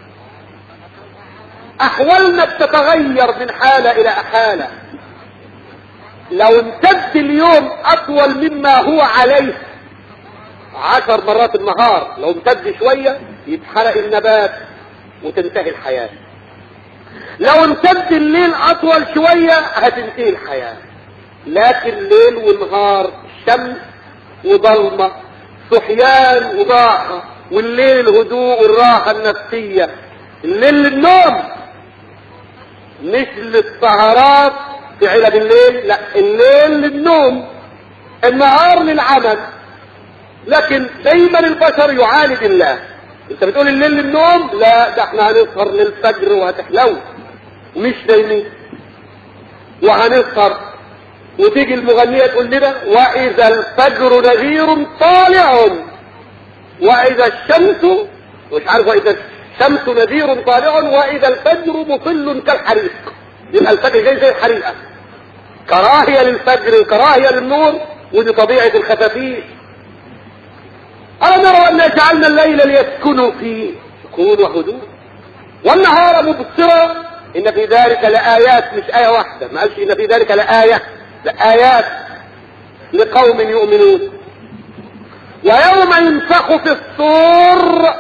أحوالنا بتتغير من حالة إلى حالة. لو امتد اليوم أطول مما هو عليه 10 مرات النهار، لو امتد شوية يتحرق النبات وتنتهي الحياة. لو امتد الليل أطول شوية هتنتهي الحياة. لكن ليل ونهار، شمس وظلمة، صحيان وراحة، والليل الهدوء والراحة النفسية. الليل للنوم مش للسهرات في علب الليل، لا الليل للنوم، النهار للعمل. لكن دايما البشر يعاني بالله. انت بتقول الليل للنوم، لا ده احنا هنسهر للفجر وهتحلو، مش دايمين وهنسهر. وتيجي المغنية تقول لنا واذا الفجر نذير طالع واذا الشمس مش عارف، واذا الشمس نذير طالع واذا الفجر مطل كالحريق. يبقى الفجر جاي زي الحريقة، كراهية للفجر وكراهية للنور، ودي طبيعة الخفافيش. ألم نروا أن جعلنا الليل ليسكنوا فيه سكون وهدوء والنهار مبصرا إن في ذلك لآيات، مش آية واحدة، ما قالش إن في ذلك لآية، لآيات لقوم يؤمنون. ويوم ينفخ في الصور،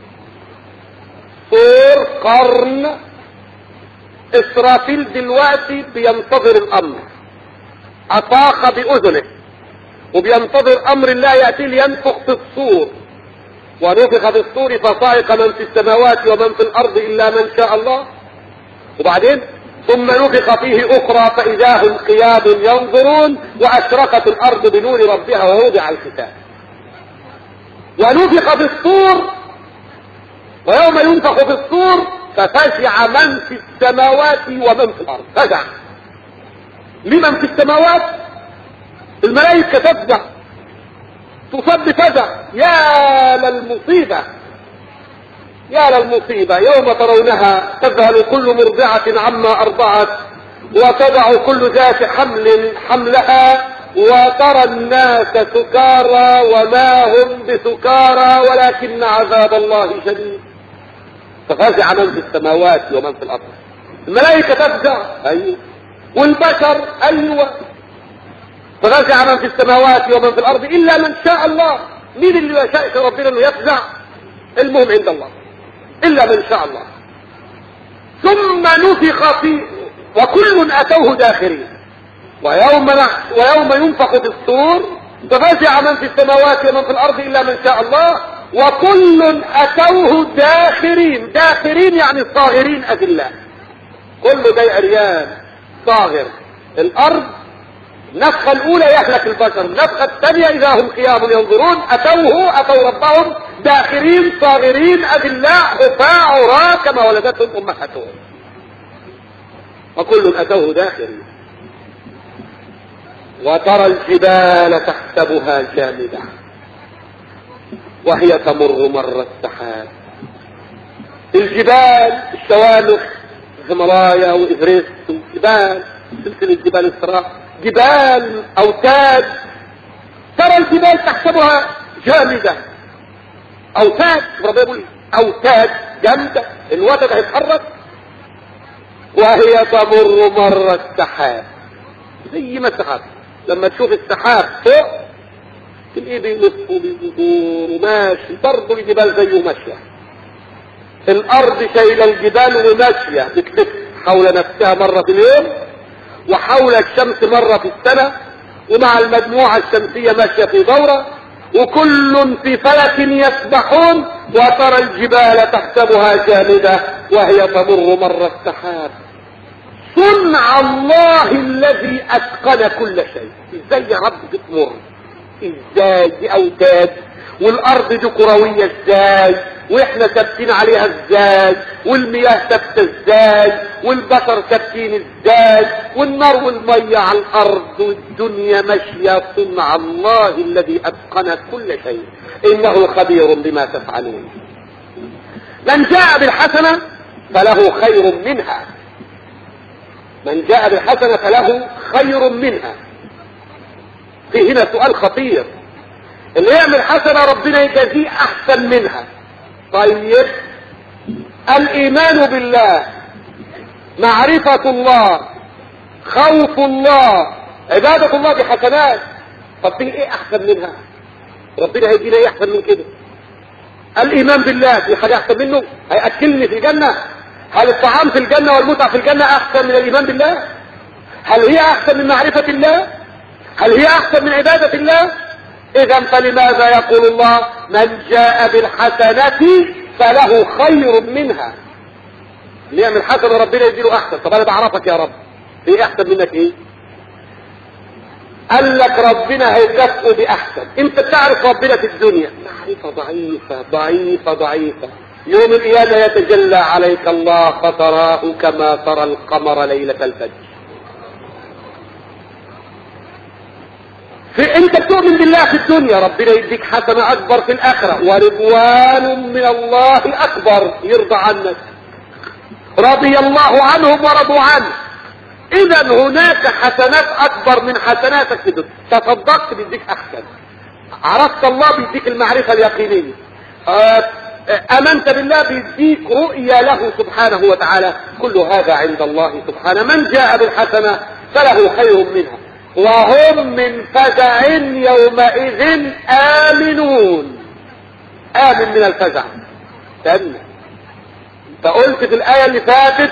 صور قرن، إسرافيل دلوقتي بينتظر الأمر، أطاق بأذنه وبينتظر أمر الله يأتي لينفخ في الصور. ونفخ في الصور فصعق من في السماوات ومن في الأرض إلا من شاء الله. وبعدين ثم نفخ فيه أخرى فإذا هم قيام ينظرون وأشرقت الأرض بنور ربها ووضع الكتاب. ونفخ في الصور، ويوم ينفخ في الصور ففزع من في السماوات ومن في الارض. فزع لمن في السماوات، الملائكة تفزع تصب فزع. يا للمصيبة يا للمصيبة، يوم ترونها تذهل كل مرضعة عما ارضعت وتضع كل ذات حمل حملها وترى الناس سكارى وما هم بسكارى ولكن عذاب الله شديد. ففزع من في السماوات ومن في الارض. الملائكة تفزع، ايوه، والبشر ايوه. ففزع من في السماوات ومن في الارض الا من شاء الله. مين اللي ما شاء ربنا انه يفزع؟ المهم عند الله، الا من شاء الله. ثم نفخ فيه وكل اتوه داخرين. ويوم ينفخ في الصور ففزع من في السماوات ومن في الارض الا من شاء الله وكل اتوه داخرين. داخرين يعني صاغرين اذلاء، كل ده عريان صاغر. الارض النفخة الاولى يهلك البشر، النفخة الثانية اذا هم قيام ينظرون. اتوا ربهم داخرين صاغرين اذلاء حفاة عراة كما ولدتهم امهاتهم. وكل اتوه داخرين. وترى الجبال تحسبها جامدة وهي تمر مر السحاب. الجبال الشوامخ الهيمالايا وإيفرست وجبال سلسلة جبال الصراع، جبال أوتاد. ترى الجبال تحسبها جامدة، أوتاد، ربنا يقول أوتاد جامدة، الوتد هيتحرك. وهي تمر مر السحاب، زي ما السحاب لما تشوف السحاب فوق تلاقيه بيلف وبيدور وماشي، برضه الجبال زيه ماشيه. الارض شايله الجبال وماشيه بتلف حول نفسها مره في اليوم وحول الشمس مره في السنه، ومع المجموعه الشمسيه ماشيه في دوره، وكل في فلك يسبحون. وترى الجبال تحسبها جامده وهي تمر مر السحاب. صنع الله الذي اتقن كل شيء. ازاي يا رب بتمر؟ ازاي دي اوتاد؟ والارض دي كرويه ازاي؟ واحنا ثابتين عليها ازاي؟ والمياه ثابته ازاي؟ والبشر ثابتين ازاي؟ والنار والميه على الارض والدنيا ماشيه. صنع الله الذي اتقن كل شيء انه خبير بما تفعلون. من جاء بالحسنه فله خير منها. من جاء بالحسنة فله خير منها. في هنا سؤال خطير، اللي يعمل حسنة ربنا يجازيه احسن منها. طيب الايمان بالله، معرفة الله، خوف الله، عبادة الله بحسنات. طب في ايه احسن منها؟ ربنا هيدينا ايه احسن من كده؟ الايمان بالله في حاجة احسن منه؟ هيأكلني في الجنة؟ هل الطعام في الجنة والمتعة في الجنة احسن من الايمان بالله؟ هل هي احسن من معرفة الله؟ هل هي احسن من عبادة الله؟ اذا فلماذا يقول الله من جاء بالحسنة فله خير منها؟ اللي يعمل حسنة ربنا يديله احسن. طب انا بعرفك يا رب ايه احسن منك؟ ايه قال لك؟ ربنا هيكافئه باحسن. انت بتعرف ربنا في الدنيا معرفة ضعيفة ضعيفة ضعيفة. يوم القيامة يتجلى عليك الله فتراه كما ترى القمر ليلة الفجر. انت بتؤمن بالله في الدنيا، ربنا يديك حسنة اكبر في الاخرة، ورضوان من الله اكبر يرضى عنك. رضي الله عنهم ورضوا عنه. اذا هناك حسنات اكبر من حسناتك في الدنيا. تصدقت بيديك احسن، عرفت الله بيديك المعرفة اليقينية، امنت بالله بيديك رؤية له سبحانه وتعالى. كل هذا عند الله سبحانه. من جاء بالحسنة فله خير منها وهم من فزع يومئذ آمنون. آمن من الفزع. استنى، فقلت في الآية اللي فاتت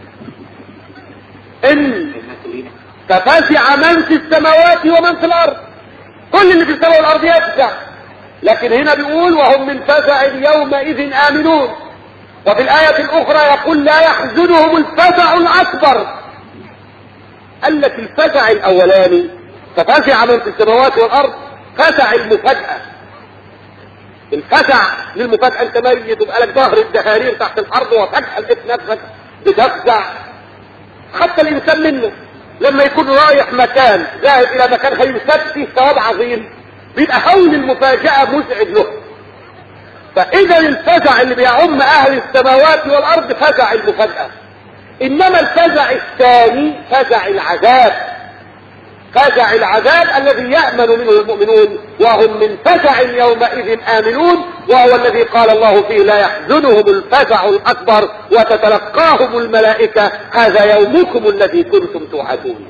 ان ففزع من في السماوات ومن في الارض. كل اللي في السماء والارض يفزع، لكن هنا بيقول وهم من فزع يومئذ آمنون. وفي الآية الأخرى يقول لا يحزنهم الفزع الأكبر. قال لك الفزع الأولاني ففزع من في السماوات والأرض، فزع المفاجأة. الفزع للمفاجأة، انت ميت وبقالك ظهر الدهارير تحت الارض وفجأة لقيت نفسك بتفزع. حتى الانسان منه لما يكون رايح مكان ذاهب الى مكان هيسد فيه ثواب عظيم بيبقى هول المفاجأة مزعج له. فاذا الفزع اللي بيعم اهل السماوات والارض فزع المفاجأة، انما الفزع الثاني فزع العذاب، فزع العذاب الذي يأمن منه المؤمنون وهم من فزع يومئذ آمنون، وهو الذي قال الله فيه لا يحزنهم الفزع الأكبر وتتلقاهم الملائكة هذا يومكم الذي كنتم توعدون،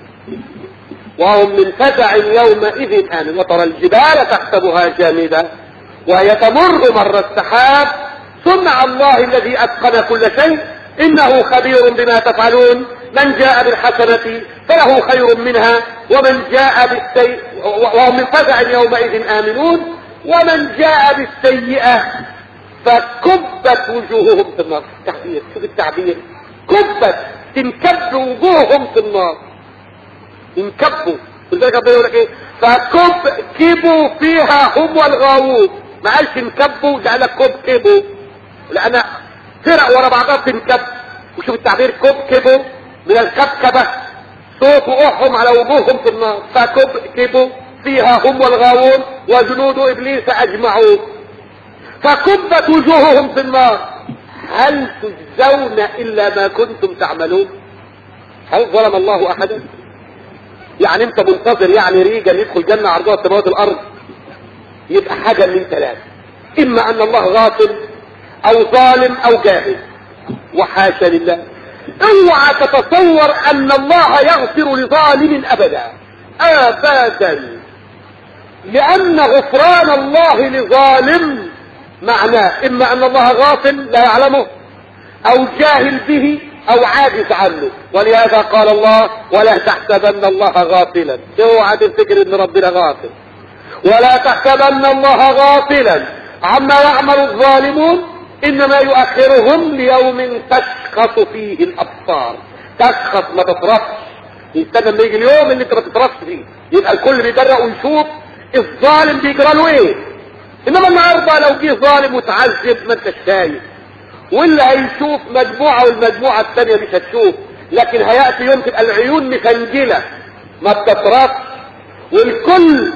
وهم من فزع يومئذ آمنون. وترى الجبال تحسبها جامدة وهي تمر مر السحاب صنع الله الذي أتقن كل شيء إنه خبير بما تفعلون. من جاء بالحسنة فله خير منها ومن جاء بالسيئة وهم من فزع يومئذ آمنون، ومن جاء بالسيئة فكبت وجوههم في النار. تعبير، شوف التعبير، كبت، تنكب وجوههم في النار، ينكبوا. لذلك ربنا يقول لك ايه؟ فكبوا فيها هم والغاوون، ما قالش انكبوا، ده قال لك كبوا، لأن فرق ورا بعضها تنكب. وشوف التعبير، كبوا من الكبكبة، صوت وقعهم على وجوههم في النار. فكبوا فيها هم والغاوون وجنود إبليس أجمعون، فكبت وجوههم في النار. هل تجزون إلا ما كنتم تعملون؟ هل ظلم الله أحدا؟ يعني انت منتظر يعني ريجا يدخل جنة عرضها السماوات الأرض؟ يبقى حاجة من ثلاث، إما أن الله غافل أو ظالم أو جاهل، وحاشا لله. اوعى تتصور ان الله يغفر لظالم ابدا ابدا، لان غفران الله لظالم معناه اما ان الله غافل لا يعلمه او جاهل به او عاجز عنه. ولهذا قال الله ولا تحسبن الله غافلا، اوعى تفتكر ان ربنا غافل، ولا تحسبن الله غافلا عما يعمل الظالمون انما يؤخرهم ليوم تشخص فيه الابصار. تشخص، ما تطرفش، يستنى لما يجي اليوم اللي انت ما تطرفش فيه، يبقى الكل بيجرأ ويشوف الظالم بيجرى له ايه. انما النهارده لو جه ظالم وتعذب ما انتش شايف، واللي هيشوف مجموعه والمجموعه الثانيه مش هتشوف، لكن هياتي يوم تبقى العيون مخنجله ما بتطرفش، والكل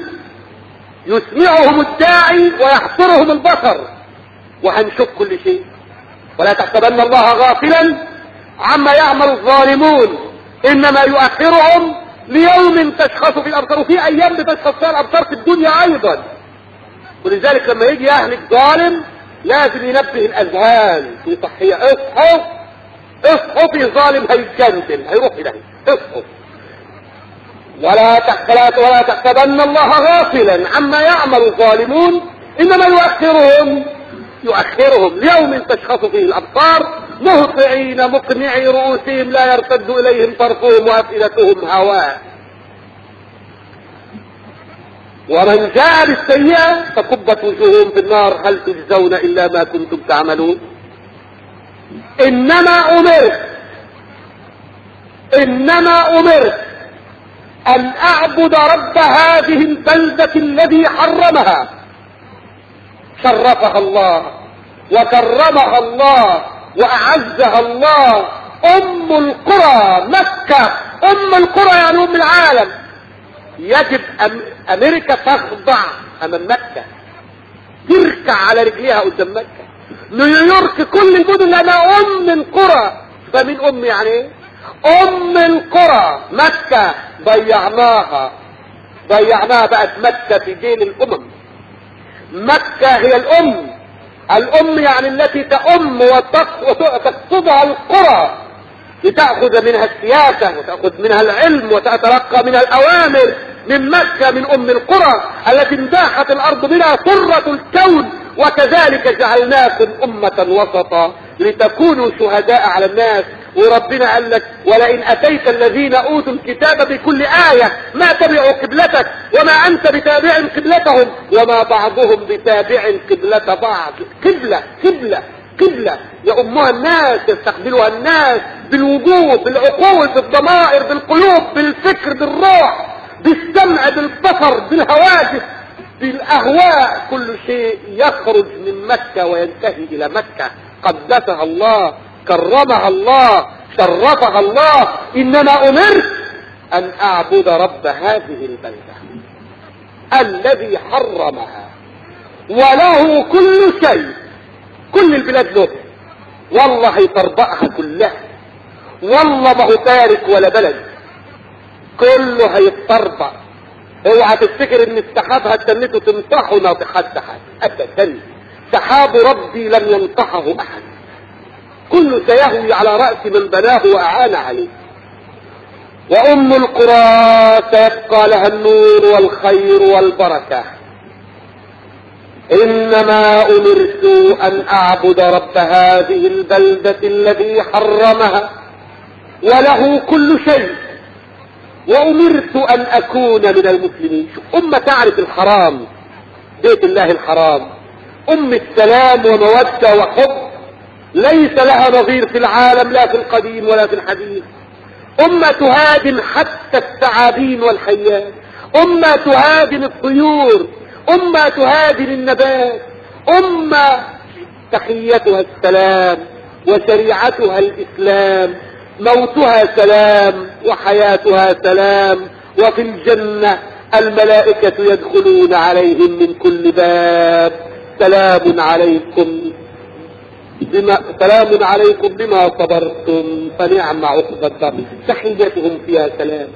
يسمعهم الداعي ويحصرهم البصر، وهنشوف كل شيء. ولا تحسبن الله غافلا عما يعمل الظالمون انما يؤخرهم ليوم تشخص في الابصار. وفي ايام بتشخص فيها الابصار في الدنيا ايضا، ولذلك لما يجي يهلك ظالم لازم ينبه الاذهان في صحية، اصحوا اصحوا، في ظالم هيتجندل هيروح اليه، اصحوا. ولا تحسبن الله غافلا عما يعمل الظالمون انما يؤخرهم ليوم تشخص فيه الابصار مهطعين مقنعي رؤوسهم لا يرتد اليهم طرفهم وافئدتهم هواء. ومن جاء بالسيئة فكبت وجوههم في النار هل تجزون الا ما كنتم تعملون. انما امرت ان اعبد رب هذه البلدة الذي حرمها، شرفها الله وكرمها الله واعزها الله، ام القرى مكة، ام القرى يعني ام العالم. يجب امريكا تخضع امام مكة، تركع على رجليها قدام مكة. نيويورك كل المدن لها ام القرى، فمن ام يعني ايه؟ ام القرى مكة ضيعناها بقت مكة في دين الامم. مكة هي الام يعني التي تأم وتقصدها القرى لتأخذ منها السياسة وتأخذ منها العلم وتتلقى منها الأوامر من مكة، من أم القرى التي انداحت الأرض منها سرة الكون. وكذلك جعلناكم أمة وسطا لتكونوا شهداء على الناس. وربنا قال لك ولئن أتيت الذين أوتوا الكتاب بكل آية ما تبعوا قبلتك وما أنت بتابع قبلتهم وما بعضهم بتابع قبلة بعض. قبلة يأمها الناس، يستقبلها الناس بالوجوه، بالعقول، بالضمائر، بالقلوب، بالفكر، بالروح، بالسمع، بالبصر، بالهواجس. بالاهواء كل شيء يخرج من مكة وينتهي الى مكة. قدسها الله، كرمها الله، شرفها الله. انما امرت ان اعبد رب هذه البلدة الذي حرمها وله كل شيء. كل البلاد له، والله هيطربقها كلها، والله ما هو تارك ولا بلد، كله هيتطربق. اوعى تفتكر ان السحاب هتنته تنطحه ناطحات سحاب، ابدا. سحاب ربي لم ينطحه احد، كله سيهوي على رأس من بناه واعان عليه. وام القرى سيبقى لها النور والخير والبركة. انما امرت ان اعبد رب هذه البلدة الذي حرمها وله كل شيء، وامرت ان اكون من المسلمين. امة تعرف الحرام، بيت الله الحرام، امة سلام ومودة وحب ليس لها نظير في العالم، لا في القديم ولا في الحديث. امة تهادن حتى الثعابين والحيات، امة تهادن الطيور، امة تهادن النبات، امة تحيتها السلام وشريعتها الاسلام، موتها سلام وحياتها سلام. وفي الجنة الملائكة يدخلون عليهم من كل باب، سلام عليكم بما صبرتم فنعم عقبى الدار، تحيتهم فيها سلام.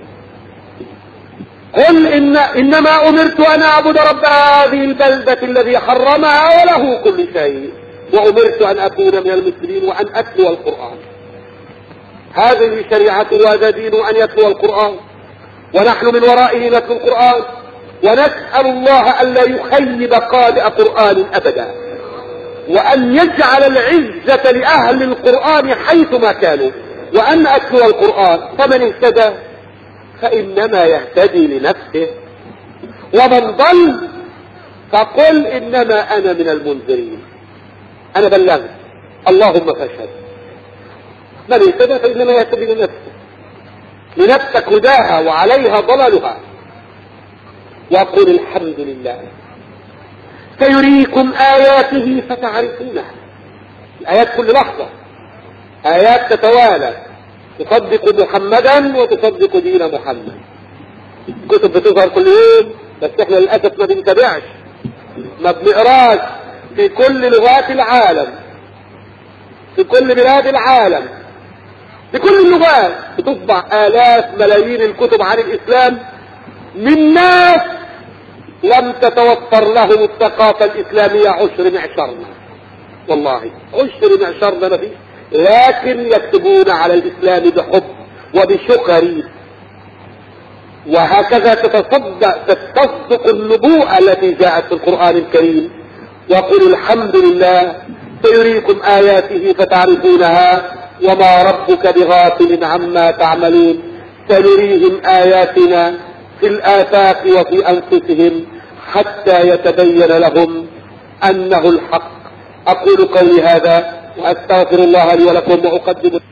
قل انما امرت ان اعبد رب هذه البلدة الذي حرمها وله كل شيء، وامرت ان اكون من المسلمين وان اتلو القرآن. هذه شريعته وهذا دينه ان يتلو القرآن، ونحن من ورائه نتلو القرآن، ونسأل الله الا يخيب قارئ قرآن ابدا، وان يجعل العزة لاهل القرآن حيثما كانوا، وان اتلو القرآن. فمن اهتدى فانما يهتدي لنفسه، ومن ضل فقل انما انا من المنذرين، انا بلغت، اللهم فاشهد. من اهتدى فانما يهتدي لنفسه، لنفسك هداها وعليها ضلالها. وقل الحمد لله سيريكم آياته فتعرفونها. الآيات كل لحظة آيات تتوالى، تصدق محمدا وتصدق دين محمد. كتب بتظهر كل يوم، بس احنا للأسف ما بنتابعش، ما بنقراش. في كل لغات العالم، في كل بلاد العالم، في كل اللغات بتطبع آلاف ملايين الكتب عن الإسلام من ناس لم تتوفر لهم الثقافة الإسلامية عشر معشرنا، والله عشر معشرنا ما فيه، لكن يكتبون على الإسلام بحب وبشكر. وهكذا تتصدق النبوءة التي جاءت في القرآن الكريم. وقل الحمد لله سيريكم آياته فتعرفونها وما ربك بغافل عما تعملون. سنريهم آياتنا في الآفاق وفي أنفسهم حتى يتبين لهم أنه الحق. أقول قولي هذا وأستغفر الله لي ولكم وأقدم